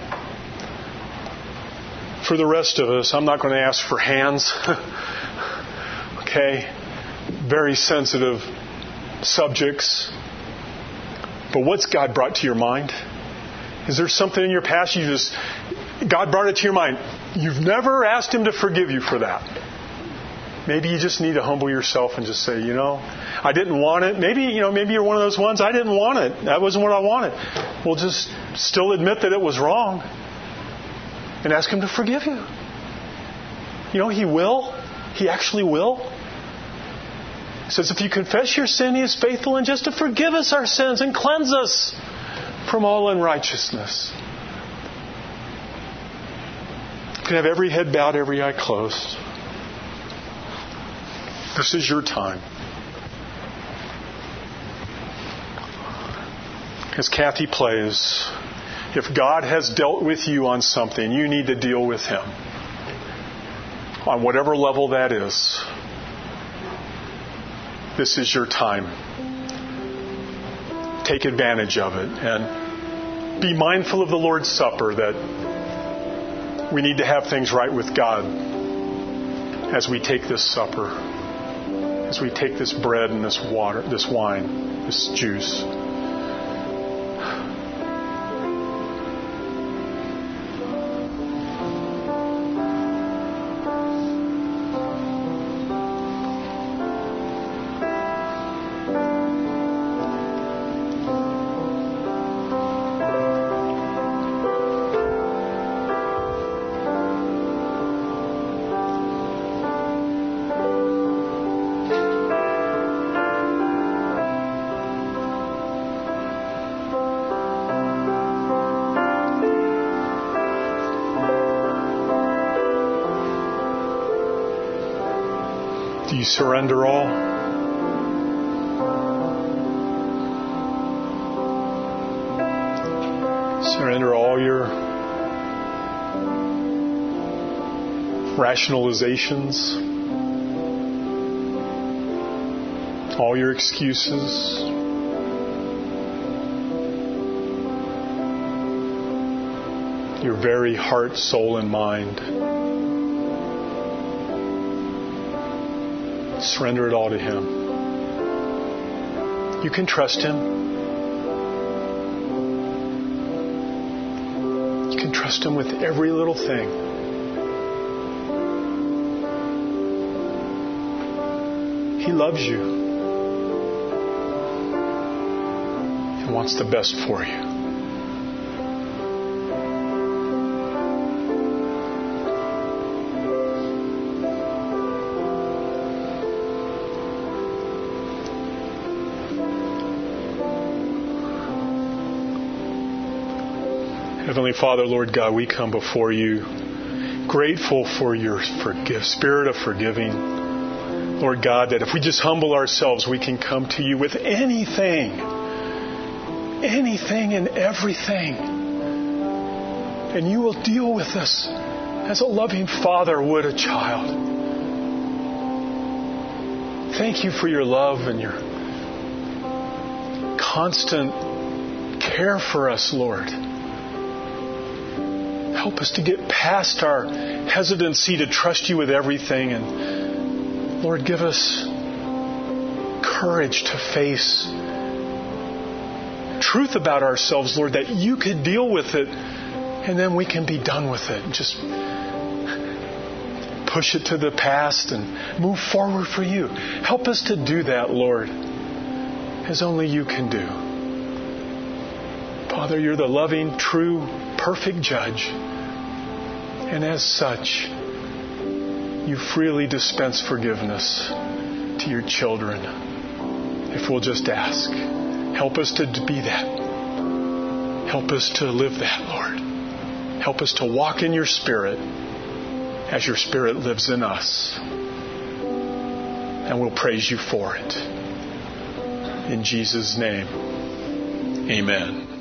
For the rest of us, I'm not going to ask for hands. Okay? Very sensitive subjects. But what's God brought to your mind? Is there something in your past God brought it to your mind? You've never asked Him to forgive you for that. Maybe you just need to humble yourself and just say, I didn't want it. Maybe you're one of those ones, I didn't want it. That wasn't what I wanted. Well, just still admit that it was wrong and ask Him to forgive you. He will. He actually will. He says, if you confess your sin, He is faithful and just to forgive us our sins and cleanse us from all unrighteousness. You can have every head bowed, every eye closed. This is your time. As Kathy plays, if God has dealt with you on something, you need to deal with Him. On whatever level that is. This is your time. Take advantage of it. And be mindful of the Lord's Supper, that we need to have things right with God as we take this supper. As we take this bread and this water, this wine, this juice. Do you surrender all? Surrender all your rationalizations, all your excuses. Your very heart, soul, and mind. Surrender it all to Him. You can trust Him. You can trust Him with every little thing. He loves you. He wants the best for you. Heavenly Father, Lord God, we come before you grateful for your spirit of forgiving. Lord God, that if we just humble ourselves, we can come to you with anything and everything. And you will deal with us as a loving father would a child. Thank you for your love and your constant care for us, Lord. Help us to get past our hesitancy to trust you with everything. And Lord, give us courage to face truth about ourselves, Lord, that you could deal with it and then we can be done with it. Just push it to the past and move forward for you. Help us to do that, Lord, as only you can do. Father, you're the loving, true, perfect judge. And as such, you freely dispense forgiveness to your children. If we'll just ask, help us to be that. Help us to live that, Lord. Help us to walk in your Spirit as your Spirit lives in us. And we'll praise you for it. In Jesus' name, amen.